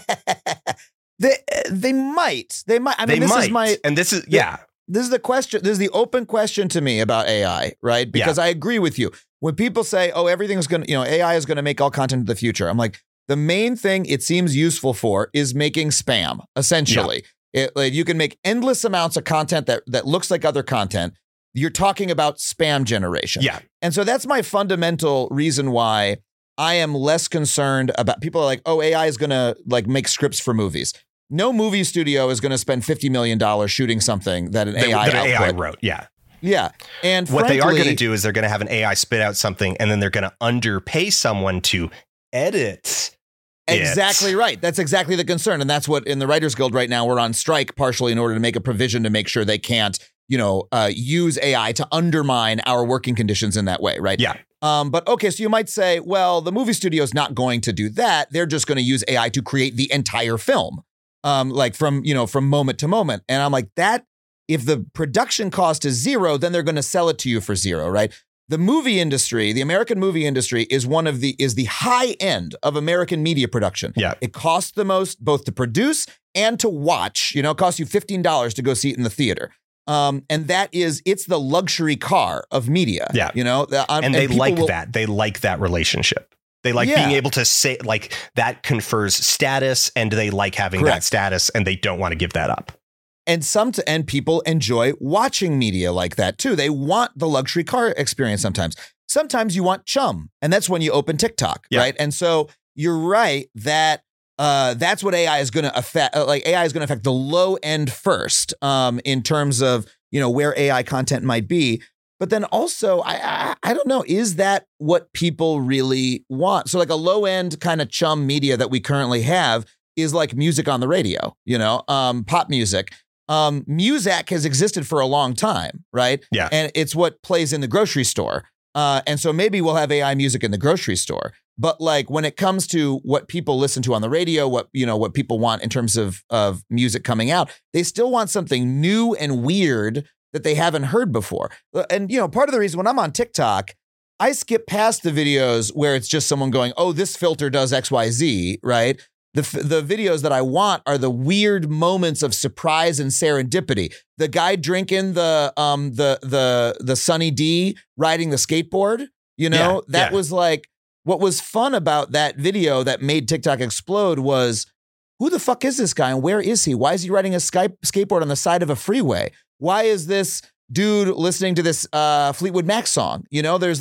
They they might. They might. I mean, they this might. is my and this is yeah. this is the question. This is the open question to me about A I, right? Because I agree with you. When people say, oh, everything's going to, you know, A I is going to make all content of the future. I'm like, the main thing it seems useful for is making spam, essentially. It, like, you can make endless amounts of content that, that looks like other content. You're talking about spam generation. Yeah. And so that's my fundamental reason why I am less concerned about people are like, oh, A I is going to like make scripts for movies. No movie studio is going to spend fifty million dollars shooting something that an They, A I that an A I output. wrote. Yeah. Yeah. And What they are frankly- going to do is they're going to have an A I spit out something and then they're going to underpay someone to edit. Exactly it. right. That's exactly the concern. And that's what in the Writers Guild right now, we're on strike partially in order to make a provision to make sure they can't, you know, uh, use A I to undermine our working conditions in that way. Right. Yeah. Um, but OK, so you might say, well, the movie studio is not going to do that. They're just going to use A I to create the entire film, um, like from, you know, from moment to moment. And I'm like, that if the production cost is zero, then they're going to sell it to you for zero. Right. The movie industry, the American movie industry is one of the is the high end of American media production. Yeah. It costs the most both to produce and to watch. You know, it costs you fifteen dollars to go see it in the theater. Um, and that is it's the luxury car of media. Yeah. You know, the, um, And they people like will- that. They like that relationship. They like Yeah. being able to say like that confers status and they like having that Correct. status and they don't want to give that up. And some to, and people enjoy watching media like that too. They want the luxury car experience sometimes. Sometimes you want chum, and that's when you open TikTok, Yeah. right? And so you're right that uh, that's what A I is going to affect. Uh, like A I is going to affect the low end first, um, in terms of you know where A I content might be. But then also, I, I I don't know, is that what people really want? So like a low end kind of chum media that we currently have is like music on the radio, you know, um, pop music. Um, Muzak has existed for a long time, right? Yeah. And it's what plays in the grocery store. Uh, and so maybe we'll have A I music in the grocery store. But like when it comes to what people listen to on the radio, what you know, what people want in terms of of music coming out, they still want something new and weird that they haven't heard before. And you know, part of the reason when I'm on TikTok, I skip past the videos where it's just someone going, "Oh, this filter does X Y Z," right? The, the videos that I want are the weird moments of surprise and serendipity. The guy drinking the um the the the Sunny D riding the skateboard, you know, Yeah, that yeah. was like what was fun about that video that made TikTok explode was who the fuck is this guy and where is he? Why is he riding a sky, skateboard on the side of a freeway? Why is this dude listening to this uh, Fleetwood Mac song? You know, there's like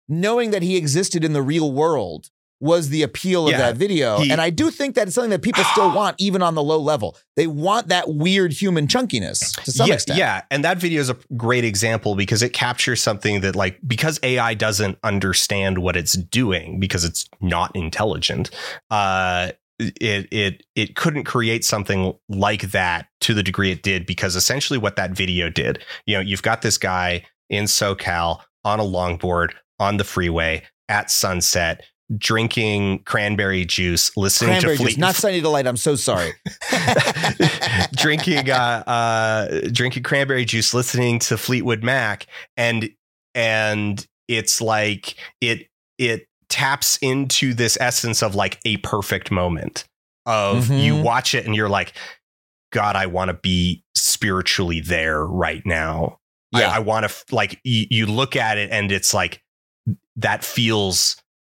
knowing that he existed in the real world was the appeal of Yeah, that video. he- and I do think that it's something that people still want, even on the low level. They want that weird human chunkiness to some yeah, extent. Yeah. And that video is a great example because it captures something that, like, because A I doesn't understand what it's doing because it's not intelligent, uh, it it it couldn't create something like that to the degree it did, because essentially what that video did, you know, you've got this guy in SoCal on a longboard on the freeway at sunset, drinking cranberry juice, listening Cranberry to Fleet, juice, not Sunny Delight. I'm so sorry. drinking uh, uh, drinking cranberry juice, listening to Fleetwood Mac, and and it's like it it taps into this essence of like a perfect moment of Mhm. you watch it and you're like, God, I want to be spiritually there right now. Yeah. I, I want to f- like you, you look at it and it's like that feels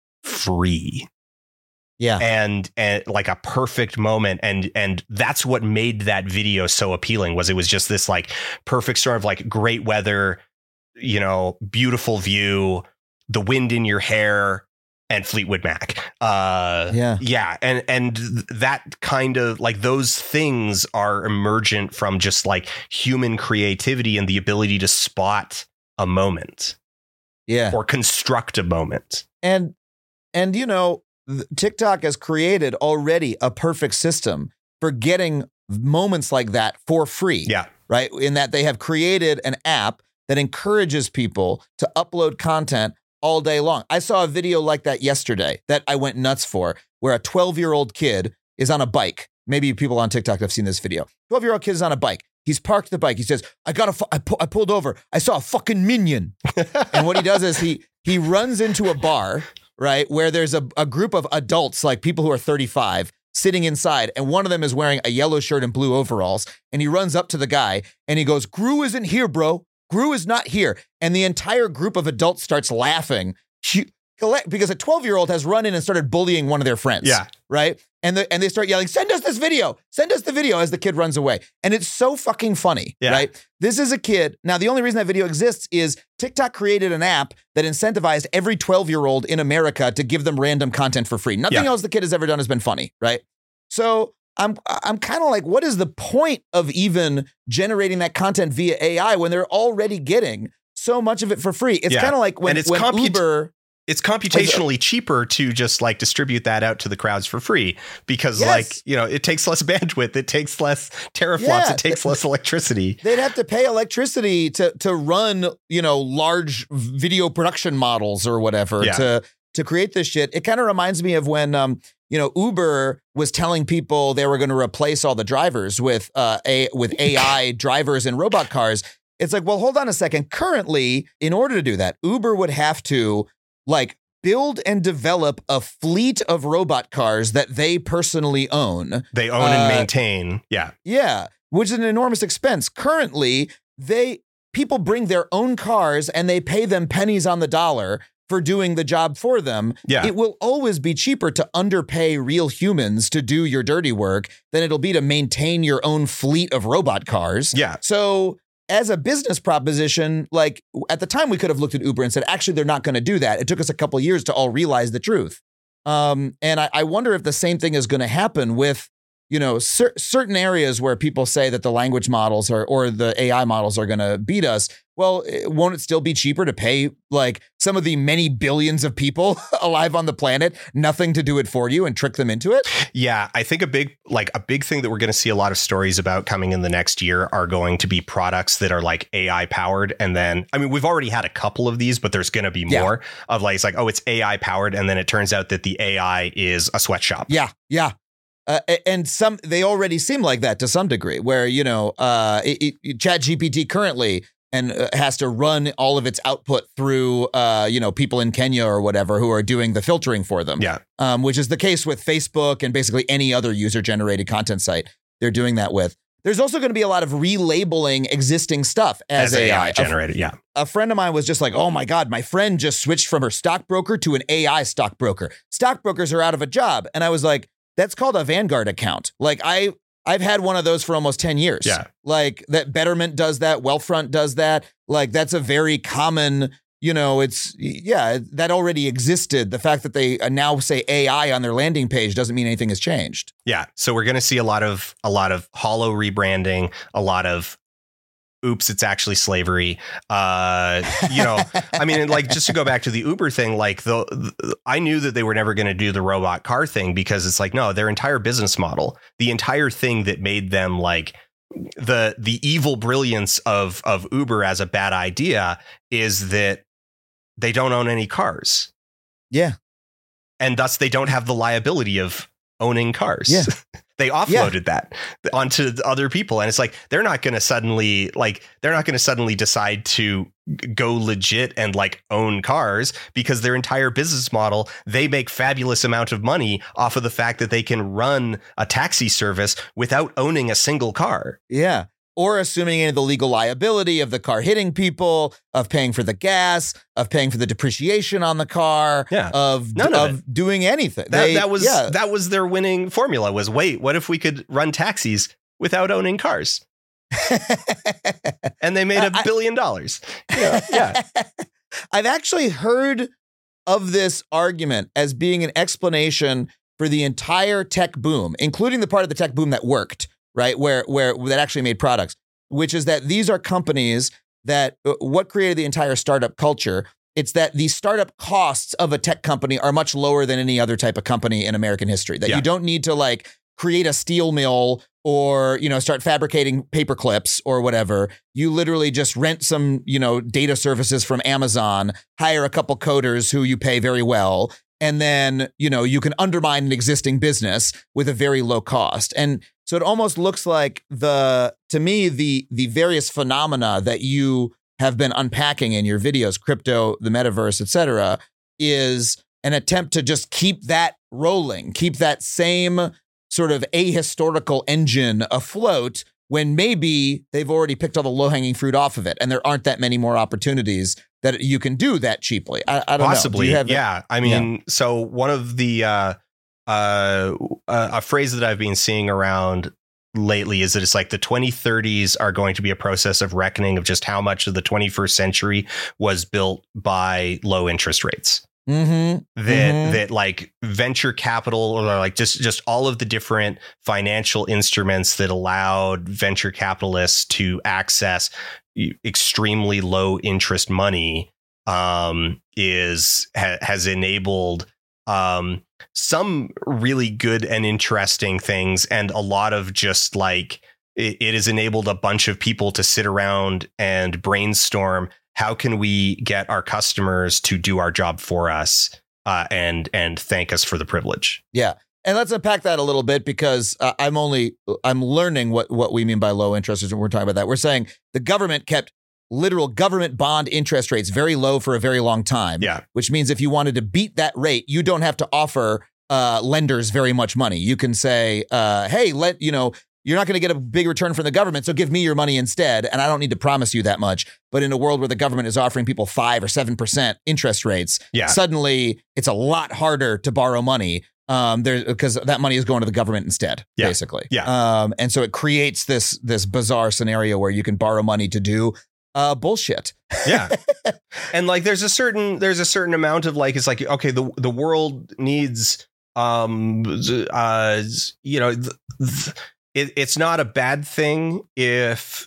free. Yeah. And and like a perfect moment, and and that's what made that video so appealing, was it was just this like perfect storm of like great weather, you know, beautiful view, the wind in your hair, and Fleetwood Mac. Uh, Yeah. yeah, and and that kind of like those things are emergent from just like human creativity and the ability to spot a moment Yeah. or construct a moment. And, and you know, th- TikTok has created already a perfect system for getting moments like that for free. Yeah. Right. In that they have created an app that encourages people to upload content all day long. I saw a video like that yesterday that I went nuts for, where a twelve year old kid is on a bike. Maybe people on TikTok have seen this video. twelve year old kid is on a bike. He's parked the bike. He says, I got a, fu- I, pu- I pulled over. I saw a fucking minion. And what he does is he, he runs into a bar, right, where there's a, a group of adults, like people who are thirty-five, sitting inside. And one of them is wearing a yellow shirt and blue overalls. And he runs up to the guy and he goes, Gru isn't here, bro. Gru is not here. And the entire group of adults starts laughing because a twelve year old has run in and started bullying one of their friends. Yeah. Right. And the, and they start yelling, send us this video, send us the video, as the kid runs away. And it's so fucking funny. Yeah. Right. This is a kid. Now, the only reason that video exists is TikTok created an app that incentivized every twelve year old in America to give them random content for free. Nothing Yeah. else the kid has ever done has been funny. Right. So I'm I'm kind of like, what is the point of even generating that content via A I when they're already getting so much of it for free? It's Yeah. kind of like when, And it's when comput- Uber. It's computationally cheaper to just like distribute that out to the crowds for free because Yes. like, you know, it takes less bandwidth. It takes less teraflops. Yeah. It takes less electricity. They'd have to pay electricity to to run, you know, large video production models or whatever Yeah. to to create this shit. It kind of reminds me of when, um, you know, Uber was telling people they were going to replace all the drivers with uh, a with A I drivers and robot cars. It's like, well, hold on a second. Currently, in order to do that, Uber would have to like build and develop a fleet of robot cars that they personally own. They own Uh, and maintain. Yeah. Yeah, which is an enormous expense. Currently, they people bring their own cars and they pay them pennies on the dollar for doing the job for them. Yeah. It will always be cheaper to underpay real humans to do your dirty work than it'll be to maintain your own fleet of robot cars. Yeah. So as a business proposition, like at the time we could have looked at Uber and said, actually, they're not going to do that. It took us a couple of years to all realize the truth. Um, and I, I wonder if the same thing is going to happen with, you know, cer- certain areas where people say that the language models are, or the A I models are going to beat us. Well, it- won't it still be cheaper to pay like some of the many billions of people alive on the planet nothing to do it for you and trick them into it? Yeah. I think a big, like a big thing that we're going to see a lot of stories about coming in the next year are going to be products that are like A I powered. And then, I mean, we've already had a couple of these, but there's going to be Yeah. more of like, it's like, oh, it's A I powered. And then it turns out that the A I is a sweatshop. Yeah, yeah. Uh, a- and some they already seem like that to some degree, where, you know, uh, it, it, ChatGPT currently and uh, has to run all of its output through, uh, you know, people in Kenya or whatever who are doing the filtering for them. Yeah. Um, which is the case with Facebook and basically any other user generated content site they're doing that with. There's also going to be a lot of relabeling existing stuff as, As A I. A I A- generated. Yeah. a friend of mine was just like, oh my God, my friend just switched from her stockbroker to an A I stockbroker. Stockbrokers are out of a job. And I was like, that's called a Vanguard account. Like I, I've had one of those for almost ten years. Yeah. Like that Betterment does that. Wealthfront does that. Like that's a very common you know, it's, yeah, that already existed. The fact that they now say A I on their landing page doesn't mean anything has changed. Yeah. So we're going to see a lot of a lot of hollow rebranding, a lot of oops, it's actually slavery. Uh, you know, I mean, like, just to go back to the Uber thing, like the, the I knew that they were never going to do the robot car thing, because it's like, no, their entire business model, the entire thing that made them like the the evil brilliance of of Uber as a bad idea is that they don't own any cars. Yeah. And thus they don't have the liability of owning cars. Yeah. They offloaded yeah. that onto other people. And it's like, they're not going to suddenly like they're not going to suddenly decide to go legit and like own cars, because their entire business model, they make fabulous amount of money off of the fact that they can run a taxi service without owning a single car. Yeah. Or assuming any of the legal liability of the car hitting people, of paying for the gas, of paying for the depreciation on the car, yeah. of, None of, of doing anything. That, they, that was yeah. that was their winning formula was, wait, what if we could run taxis without owning cars? And they made a billion dollars. Yeah. yeah. I've actually heard of this argument as being an explanation for the entire tech boom, including the part of the tech boom that worked. Right, where where that actually made products, which is that these are companies that uh, what created the entire startup culture. It's that the startup costs of a tech company are much lower than any other type of company in American history. That yeah. you don't need to like create a steel mill or, you know, start fabricating paper clips or whatever. You literally just rent some, you know, data services from Amazon, hire a couple coders who you pay very well. And then, you know, you can undermine an existing business with a very low cost. And so it almost looks like the, to me, the the various phenomena that you have been unpacking in your videos, crypto, the metaverse, et cetera, is an attempt to just keep that rolling, keep that same sort of ahistorical engine afloat when maybe they've already picked all the low-hanging fruit off of it and there aren't that many more opportunities that you can do that cheaply. I, I don't Possibly, know. Possibly, yeah. I mean, yeah. so one of the uh, uh, a phrase that I've been seeing around lately is that it's like the twenty thirties are going to be a process of reckoning of just how much of the twenty-first century was built by low interest rates. Mm-hmm. That mm-hmm. that like venture capital or like just just all of the different financial instruments that allowed venture capitalists to access extremely low interest money um, is ha, has enabled um, some really good and interesting things, and a lot of just like it, it has enabled a bunch of people to sit around and brainstorm. How can we get our customers to do our job for us uh, and and thank us for the privilege? Yeah. And let's unpack that a little bit, because uh, I'm only I'm learning what, what we mean by low interest when we're talking about that. We're saying the government kept literal government bond interest rates very low for a very long time. Yeah. Which means if you wanted to beat that rate, you don't have to offer uh, lenders very much money. You can say, uh, hey, let you know, you're not going to get a big return from the government, so give me your money instead. And I don't need to promise you that much. But in a world where the government is offering people five or seven percent interest rates, yeah. suddenly it's a lot harder to borrow money. Um, there because that money is going to the government instead, yeah. basically. Yeah. Um, and so it creates this this bizarre scenario where you can borrow money to do uh, bullshit. Yeah. And like there's a certain there's a certain amount of like it's like, OK, the the world needs, um, uh, you know, th- th- it, it's not a bad thing if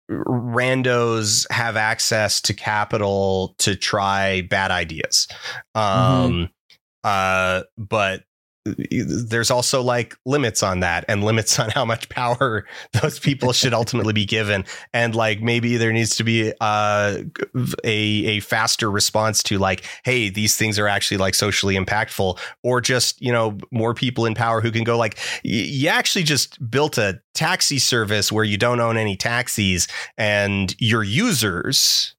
randos have access to capital to try bad ideas. Um, mm-hmm. uh, but there's also like limits on that and limits on how much power those people should ultimately be given. And like maybe there needs to be uh, a a faster response to like, hey, these things are actually like socially impactful, or just, you know, more people in power who can go like, you actually just built a taxi service where you don't own any taxis and your users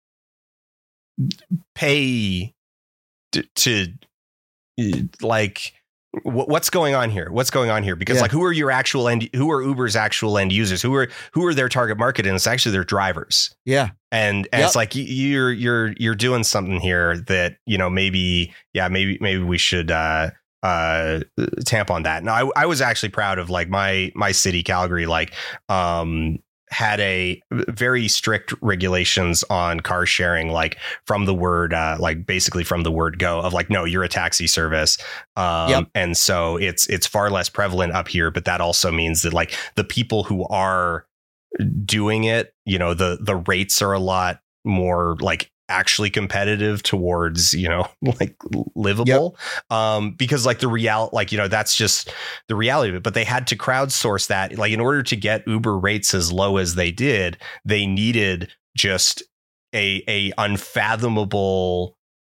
pay to, to like, what's going on here? What's going on here? Because yeah. like, who are your actual end? Who are Uber's actual end users? Who are who are their target market? And it's actually their drivers. Yeah, and, and yep. it's like you're you're you're doing something here that, you know, maybe yeah maybe maybe we should uh, uh, tamp on that. Now, I I was actually proud of like my my city, Calgary, like um had a very strict regulations on car sharing, like from the word, uh, like basically from the word go of like, no, you're a taxi service. Um, yep. And so it's it's far less prevalent up here. But that also means that like the people who are doing it, you know, the the rates are a lot more like actually competitive towards, you know, like livable. Yep. Um, because like the real, like, you know, that's just the reality of it. But they had to crowdsource that. Like in order to get Uber rates as low as they did, they needed just a a unfathomable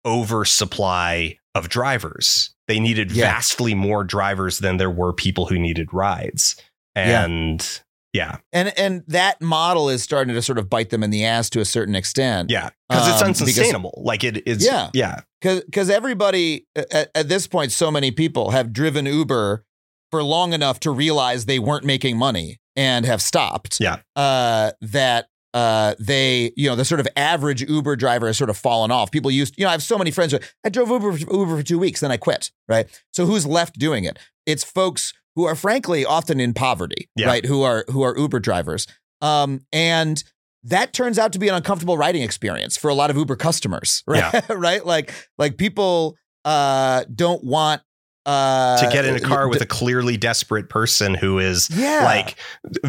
oversupply of drivers. They needed yeah. vastly more drivers than there were people who needed rides. And yeah. Yeah. And and that model is starting to sort of bite them in the ass to a certain extent. Yeah. Because it's unsustainable. Um, because, like it is. Yeah. Yeah. Because everybody at, at this point, so many people have driven Uber for long enough to realize they weren't making money and have stopped. Yeah. Uh, that uh, they, you know, the sort of average Uber driver has sort of fallen off. People used, you know, I have so many friends who I drove Uber, Uber for two weeks, then I quit. Right. So who's left doing it? It's folks who are frankly often in poverty, yeah. right? Who are who are Uber drivers. Um, and that turns out to be an uncomfortable riding experience for a lot of Uber customers, right? Yeah. right? Like like people uh, don't want uh, to get in a car with a clearly desperate person who is yeah. like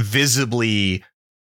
visibly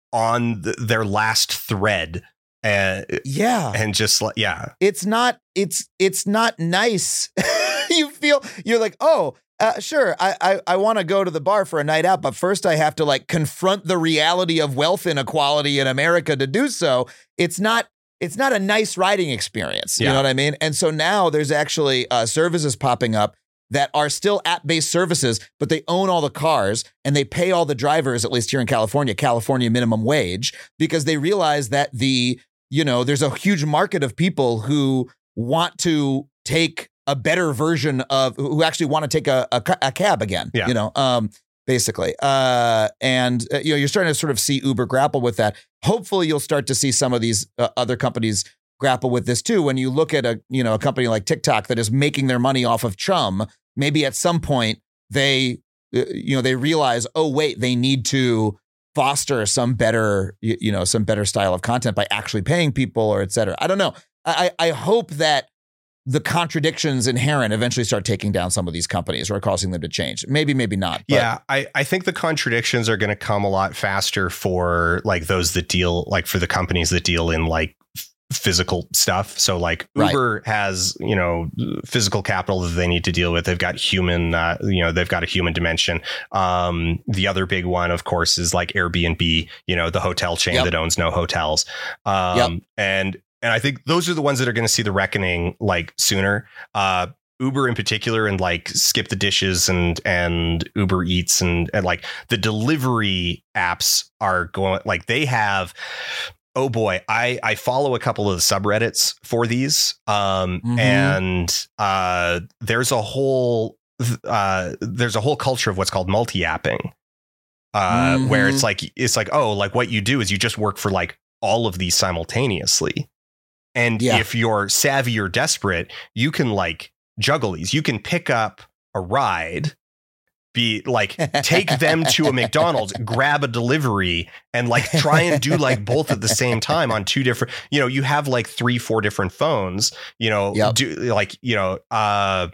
on the, their last thread. Uh, yeah. And just like, yeah, it's not it's it's not nice. You feel you're like, oh, Uh, sure, I I, I want to go to the bar for a night out, but first I have to like confront the reality of wealth inequality in America to do so. It's not it's not a nice riding experience. You yeah. know what I mean? And so now there's actually uh, services popping up that are still app-based services, but they own all the cars and they pay all the drivers, at least here in California, California minimum wage, because they realize that the, you know, there's a huge market of people who want to take a better version of who actually want to take a, a, a cab again, yeah. you know, um, basically. Uh, and, uh, you know, you're starting to sort of see Uber grapple with that. Hopefully you'll start to see some of these uh, other companies grapple with this too. When you look at a, you know, a company like TikTok that is making their money off of Chum, maybe at some point they, uh, you know, they realize, oh, wait, they need to foster some better, you, you know, some better style of content by actually paying people or et cetera. I don't know. I, I hope that the contradictions inherent eventually start taking down some of these companies or causing them to change. Maybe, maybe not. But. Yeah, I, I think the contradictions are going to come a lot faster for like those that deal like for the companies that deal in like physical stuff. So like Uber right. has, you know, physical capital that they need to deal with. They've got human, uh, you know, they've got a human dimension. Um, the other big one, of course, is like Airbnb, you know, the hotel chain yep. that owns no hotels. Um, yep. And And I think those are the ones that are going to see the reckoning like sooner. Uh, Uber in particular, and like Skip the Dishes and and Uber Eats and, and like the delivery apps are going like they have. Oh, boy, I, I follow a couple of the subreddits for these. Um, mm-hmm. And uh, there's a whole uh, there's a whole culture of what's called multi-apping, uh, mm-hmm. where it's like it's like, oh, like what you do is you just work for like all of these simultaneously. And yeah. if you're savvy or desperate, you can like juggle these. You can pick up a ride, be like take them to a McDonald's, grab a delivery and like try and do like both at the same time on two different, you know, you have like three, four different phones, you know, yep. do like, you know, uh,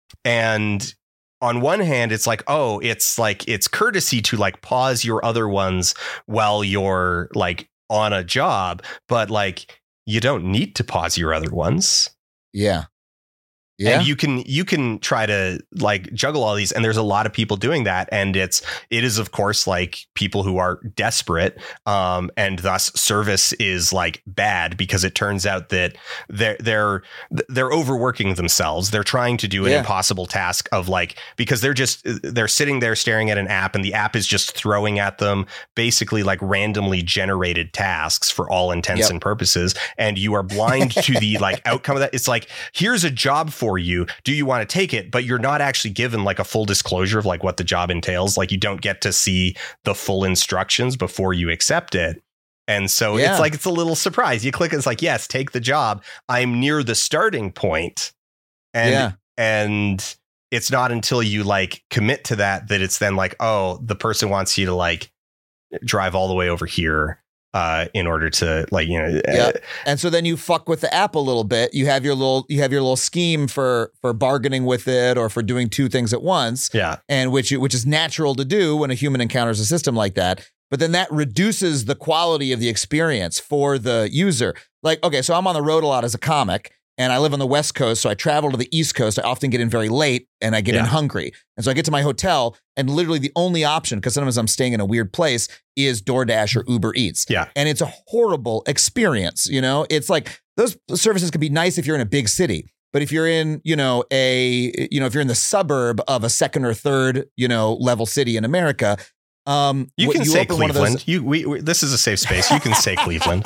and on one hand, it's like, oh, it's like it's courtesy to like pause your other ones while you're like on a job. But like, you don't need to pause your other ones. Yeah. Yeah. And you can you can try to like juggle all these. And there's a lot of people doing that. And it's it is, of course, like people who are desperate. Um, and thus service is like bad because it turns out that they're they're they're overworking themselves. They're trying to do an yeah. impossible task of like because they're just they're sitting there staring at an app and the app is just throwing at them basically like randomly generated tasks for all intents yep. and purposes. And you are blind to the like outcome of that. It's like, here's a job for for you. Do you want to take it? But you're not actually given like a full disclosure of like what the job entails. Like you don't get to see the full instructions before you accept it. And so yeah. it's like it's a little surprise. You click, it's like, yes, take the job. I'm near the starting point. And yeah. and it's not until you like commit to that that it's then like, oh, the person wants you to like drive all the way over here uh, in order to like, you know, yeah. Uh, and so then you fuck with the app a little bit. You have your little, you have your little scheme for, for bargaining with it or for doing two things at once. Yeah. And which, which is natural to do when a human encounters a system like that. But then that reduces the quality of the experience for the user. Like, okay, so I'm on the road a lot as a comic and I live on the West Coast. So I travel to the East Coast. I often get in very late and I get Yeah. in hungry. And so I get to my hotel and literally the only option, because sometimes I'm staying in a weird place, is DoorDash or Uber Eats. Yeah. And it's a horrible experience. You know, it's like those services can be nice if you're in a big city. But if you're in, you know, a, you know, if you're in the suburb of a second or third, you know, level city in America, Um, You can you say open one of Cleveland. those- You we, we this is a safe space. You can say Cleveland.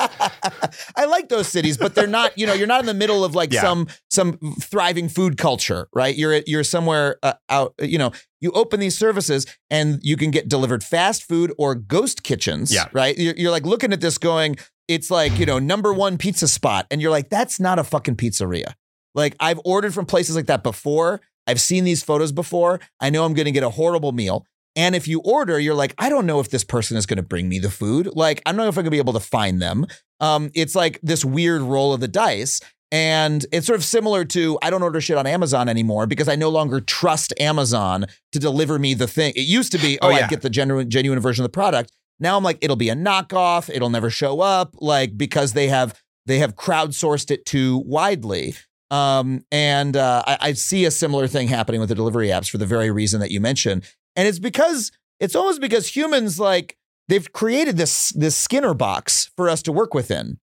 I like those cities, but they're not. You know, you're not in the middle of like Yeah. some some thriving food culture, right? You're you're somewhere uh, out. You know, you open these services and you can get delivered fast food or ghost kitchens. Yeah. Right. You're, you're like looking at this, going, it's like, you know, number one pizza spot, and you're like, that's not a fucking pizzeria. Like I've ordered from places like that before. I've seen these photos before. I know I'm going to get a horrible meal. And if you order, you're like, I don't know if this person is going to bring me the food. Like, I don't know if I'm going to be able to find them. Um, it's like this weird roll of the dice. And it's sort of similar to, I don't order shit on Amazon anymore because I no longer trust Amazon to deliver me the thing. It used to be, oh, Oh, yeah. I get the genuine, genuine version of the product. Now I'm like, it'll be a knockoff. It'll never show up, like, because they have they have crowdsourced it too widely. Um, and uh, I, I see a similar thing happening with the delivery apps for the very reason that you mentioned. And it's because it's almost because humans, like, they've created this this Skinner box for us to work within.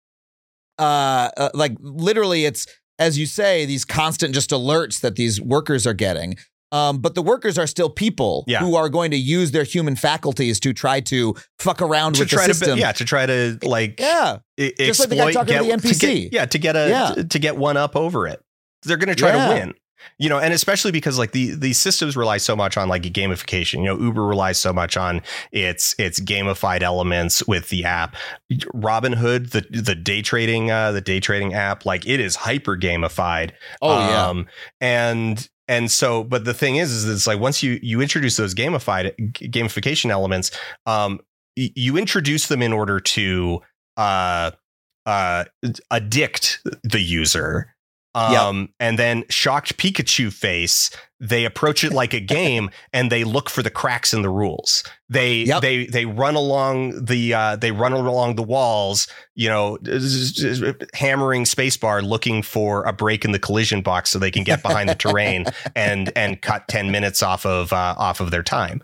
Uh, uh, like literally, it's, as you say, these constant just alerts that these workers are getting. Um, but the workers are still people Yeah. who are going to use their human faculties to try to fuck around to with try the to system. be- yeah to try to like Yeah. e- Just like the guy exploit talking to get, the N P C. get- yeah to get a Yeah. to, to get one up over it. They're going to try Yeah. to win. You know, and especially because like the these systems rely so much on like gamification. You know, Uber relies so much on its its gamified elements with the app. Robinhood, the the day trading uh, the day trading app, like it is hyper gamified. Oh, yeah. Um, and and so, but the thing is, is it's like once you you introduce those gamified g- gamification elements, um, y- you introduce them in order to uh uh addict the user. Um, and then shocked Pikachu face, they approach it like a game and they look for the cracks in the rules. They Yep. they they run along the uh, they run along the walls, you know, hammering spacebar looking for a break in the collision box so they can get behind the terrain and and cut ten minutes off of uh, off of their time.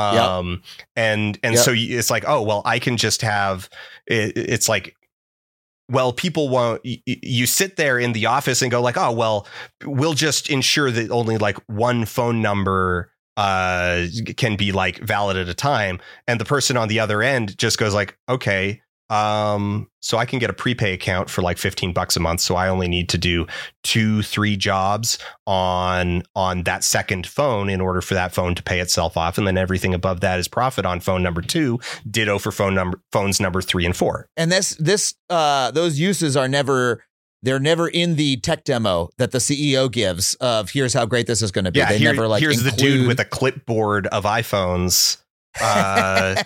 Um, and and Yep. so you- it's like, oh well, I can just have it, it's like. Well, people won't, you, you sit there in the office and go like, oh, well, we'll just ensure that only like one phone number uh, can be like valid at a time. And the person on the other end just goes like, OK, um, so I can get a prepay account for like fifteen bucks a month. So I only need to do two, three jobs on on that second phone in order for that phone to pay itself off. And then everything above that is profit on phone number two. Ditto for phone number phones number three and four. And this, this, uh, those uses are never, they're never in the tech demo that the C E O gives of here's how great this is going to be. Yeah, they here- never like here's include... the dude with a clipboard of iPhones, uh,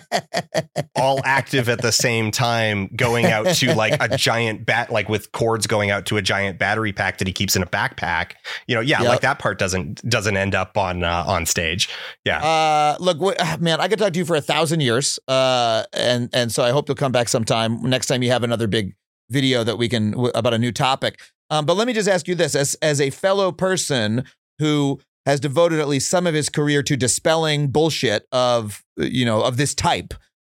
all active at the same time, going out to like a giant bat, like with cords going out to a giant battery pack that he keeps in a backpack. You know, yeah, Yep. like that part doesn't doesn't end up on uh, on stage. Yeah, Uh, look, wh- man, I could talk to you for a thousand years. Uh, and, and so I hope you'll come back sometime next time you have another big video that we can w- about a new topic. Um, but let me just ask you this as, as a fellow person who has devoted at least some of his career to dispelling bullshit of, you know, of this type.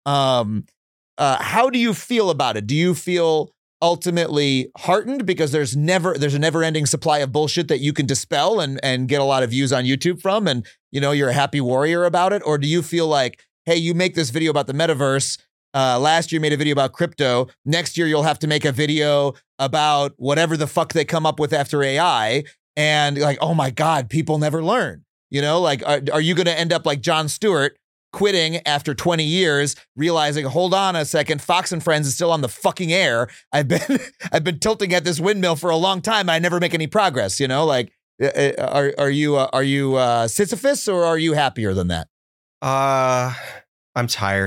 Um, uh, how do you feel about it? Do you feel ultimately heartened because there's never, there's a never ending supply of bullshit that you can dispel and, and get a lot of views on YouTube from, and, you know, you're a happy warrior about it? Or do you feel like, hey, you make this video about the metaverse. Uh, last year you made a video about crypto. Next year you'll have to make a video about whatever the fuck they come up with after A I. And like, oh my God, people never learn. You know, like, are, are you going to end up like Jon Stewart quitting after twenty years, realizing, hold on a second, Fox and Friends is still on the fucking air. I've been, I've been tilting at this windmill for a long time. I never make any progress. You know, like, uh, are, are you, uh, are you uh, Sisyphus or are you happier than that? uh, I'm tired.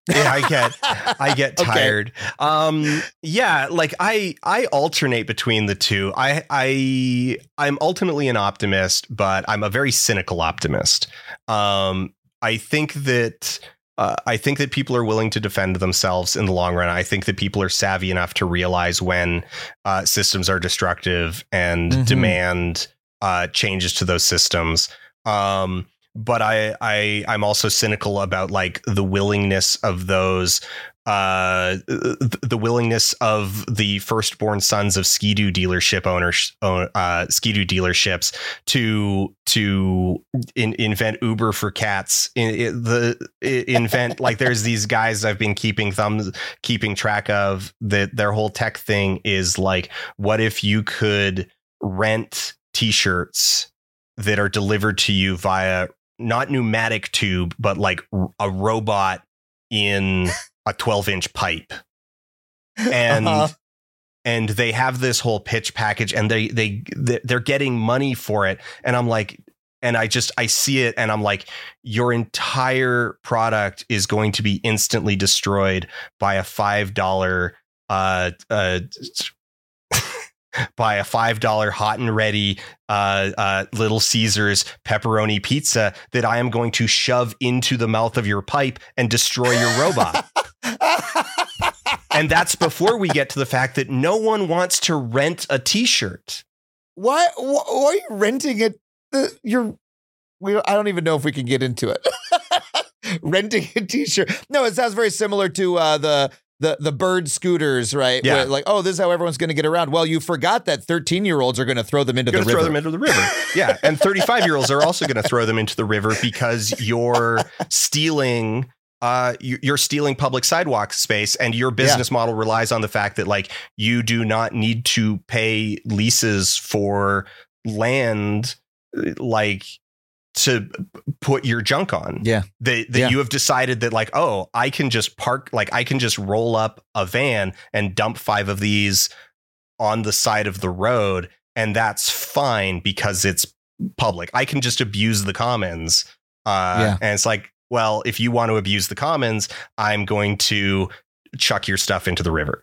Yeah, I get, I get Okay. tired. Um, yeah, like I, I alternate between the two. I, I, I'm ultimately an optimist, but I'm a very cynical optimist. Um, I think that, uh, I think that people are willing to defend themselves in the long run. I think that people are savvy enough to realize when uh, systems are destructive and Mhm. demand uh, changes to those systems. Um, But I, I, I'm also cynical about like the willingness of those, uh, the willingness of the firstborn sons of Ski-Doo dealership owners, uh, Ski-Doo dealerships to to in, invent Uber for cats. In, in the in, invent like there's these guys I've been keeping thumbs keeping track of that their whole tech thing is like, what if you could rent T-shirts that are delivered to you via not pneumatic tube, but like a robot in a twelve inch pipe. And, uh-huh. and they have this whole pitch package and they, they, they're getting money for it. And I'm like, and I just, I see it and I'm like, your entire product is going to be instantly destroyed by a five dollars, uh, uh, by a five dollars hot and ready uh, uh, Little Caesars pepperoni pizza that I am going to shove into the mouth of your pipe and destroy your robot. And that's before we get to the fact that no one wants to rent a T-shirt. Why, why, why are you renting it? Uh, you're, we, I don't even know if we can get into it. Renting a T-shirt. No, it sounds very similar to uh, the The the bird scooters, right? Yeah. Where, like, oh, this is how everyone's going to get around. Well, you forgot that thirteen-year-olds are going to throw them into the river. Throw them into the river. Yeah, and thirty-five-year-olds are also going to throw them into the river because you're stealing. Uh, you're stealing public sidewalk space, and your business yeah. model relies on the fact that like you do not need to pay leases for land, like. To put your junk on. Yeah. That, that yeah. you have decided that like, oh, I can just park, like I can just roll up a van and dump five of these on the side of the road. And that's fine because it's public. I can just abuse the commons. Uh, yeah. And it's like, well, if you want to abuse the commons, I'm going to chuck your stuff into the river.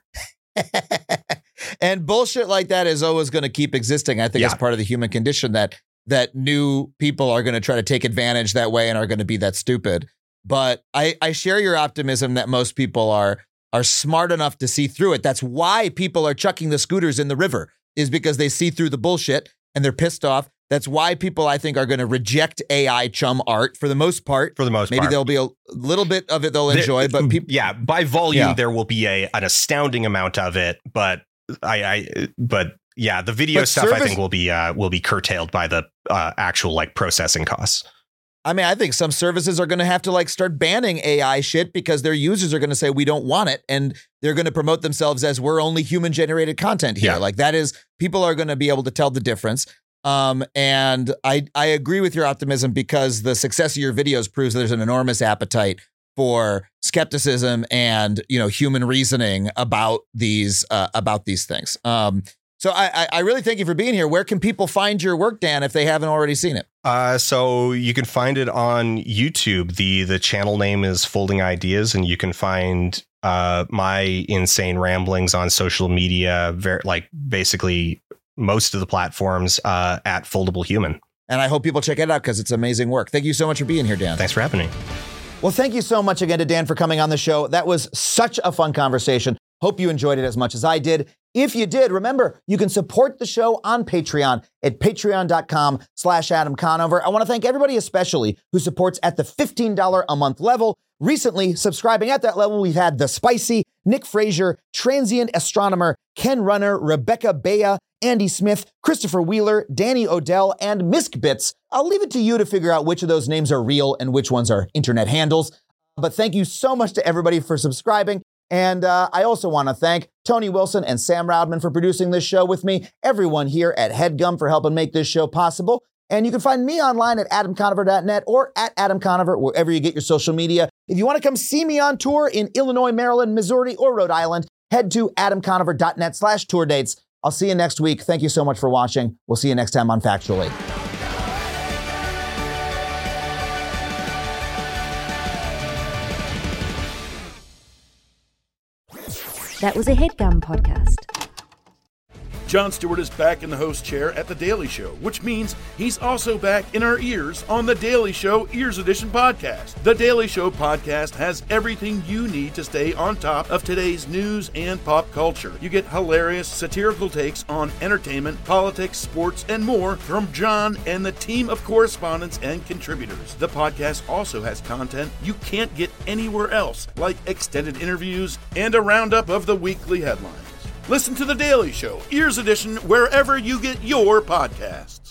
And bullshit like that is always going to keep existing. I think yeah. it's part of the human condition that that new people are going to try to take advantage that way and are going to be that stupid. But I, I share your optimism that most people are are smart enough to see through it. That's why people are chucking the scooters in the river, is because they see through the bullshit and they're pissed off. That's why people, I think, are going to reject A I chum art for the most part. For the most Maybe part. Maybe there'll be a little bit of it they'll there, enjoy, but people. Yeah, by volume, yeah. there will be a an astounding amount of it. But I, I but. Yeah, the video but stuff service, I think will be uh, will be curtailed by the uh, actual like processing costs. I mean, I think some services are going to have to like start banning A I shit because their users are going to say we don't want it, and they're going to promote themselves as we're only human generated content here. Yeah. Like that is, people are going to be able to tell the difference. Um, and I I agree with your optimism because the success of your videos proves there's an enormous appetite for skepticism and, you know, human reasoning about these uh, about these things. Um, So I, I really thank you for being here. Where can people find your work, Dan, if they haven't already seen it? Uh, so you can find it on YouTube. The the channel name is Folding Ideas, and you can find uh, my insane ramblings on social media, very, like basically most of the platforms uh, at Foldable Human. And I hope people check it out because it's amazing work. Thank you so much for being here, Dan. Thanks for having me. Well, thank you so much again to Dan for coming on the show. That was such a fun conversation. Hope you enjoyed it as much as I did. If you did, remember, you can support the show on Patreon at patreon.com slash Adam Conover. I want to thank everybody especially who supports at the fifteen dollars a month level. Recently, subscribing at that level, we've had The Spicy, Nick Frazier, Transient Astronomer, Ken Runner, Rebecca Bea, Andy Smith, Christopher Wheeler, Danny Odell, and Misk Bits. I'll leave it to you to figure out which of those names are real and which ones are internet handles. But thank you so much to everybody for subscribing. And uh, I also want to thank Tony Wilson and Sam Roudman for producing this show with me, everyone here at HeadGum for helping make this show possible. And you can find me online at adam conover dot net or at Adam Conover, wherever you get your social media. If you want to come see me on tour in Illinois, Maryland, Missouri, or Rhode Island, head to adam conover dot net slash tour dates. I'll see you next week. Thank you so much for watching. We'll see you next time on Factually. That was a HeadGum podcast. Jon Stewart is back in the host chair at The Daily Show, which means he's also back in our ears on The Daily Show Ears Edition podcast. The Daily Show podcast has everything you need to stay on top of today's news and pop culture. You get hilarious, satirical takes on entertainment, politics, sports, and more from Jon and the team of correspondents and contributors. The podcast also has content you can't get anywhere else, like extended interviews and a roundup of the weekly headlines. Listen to The Daily Show, Ears Edition, wherever you get your podcast.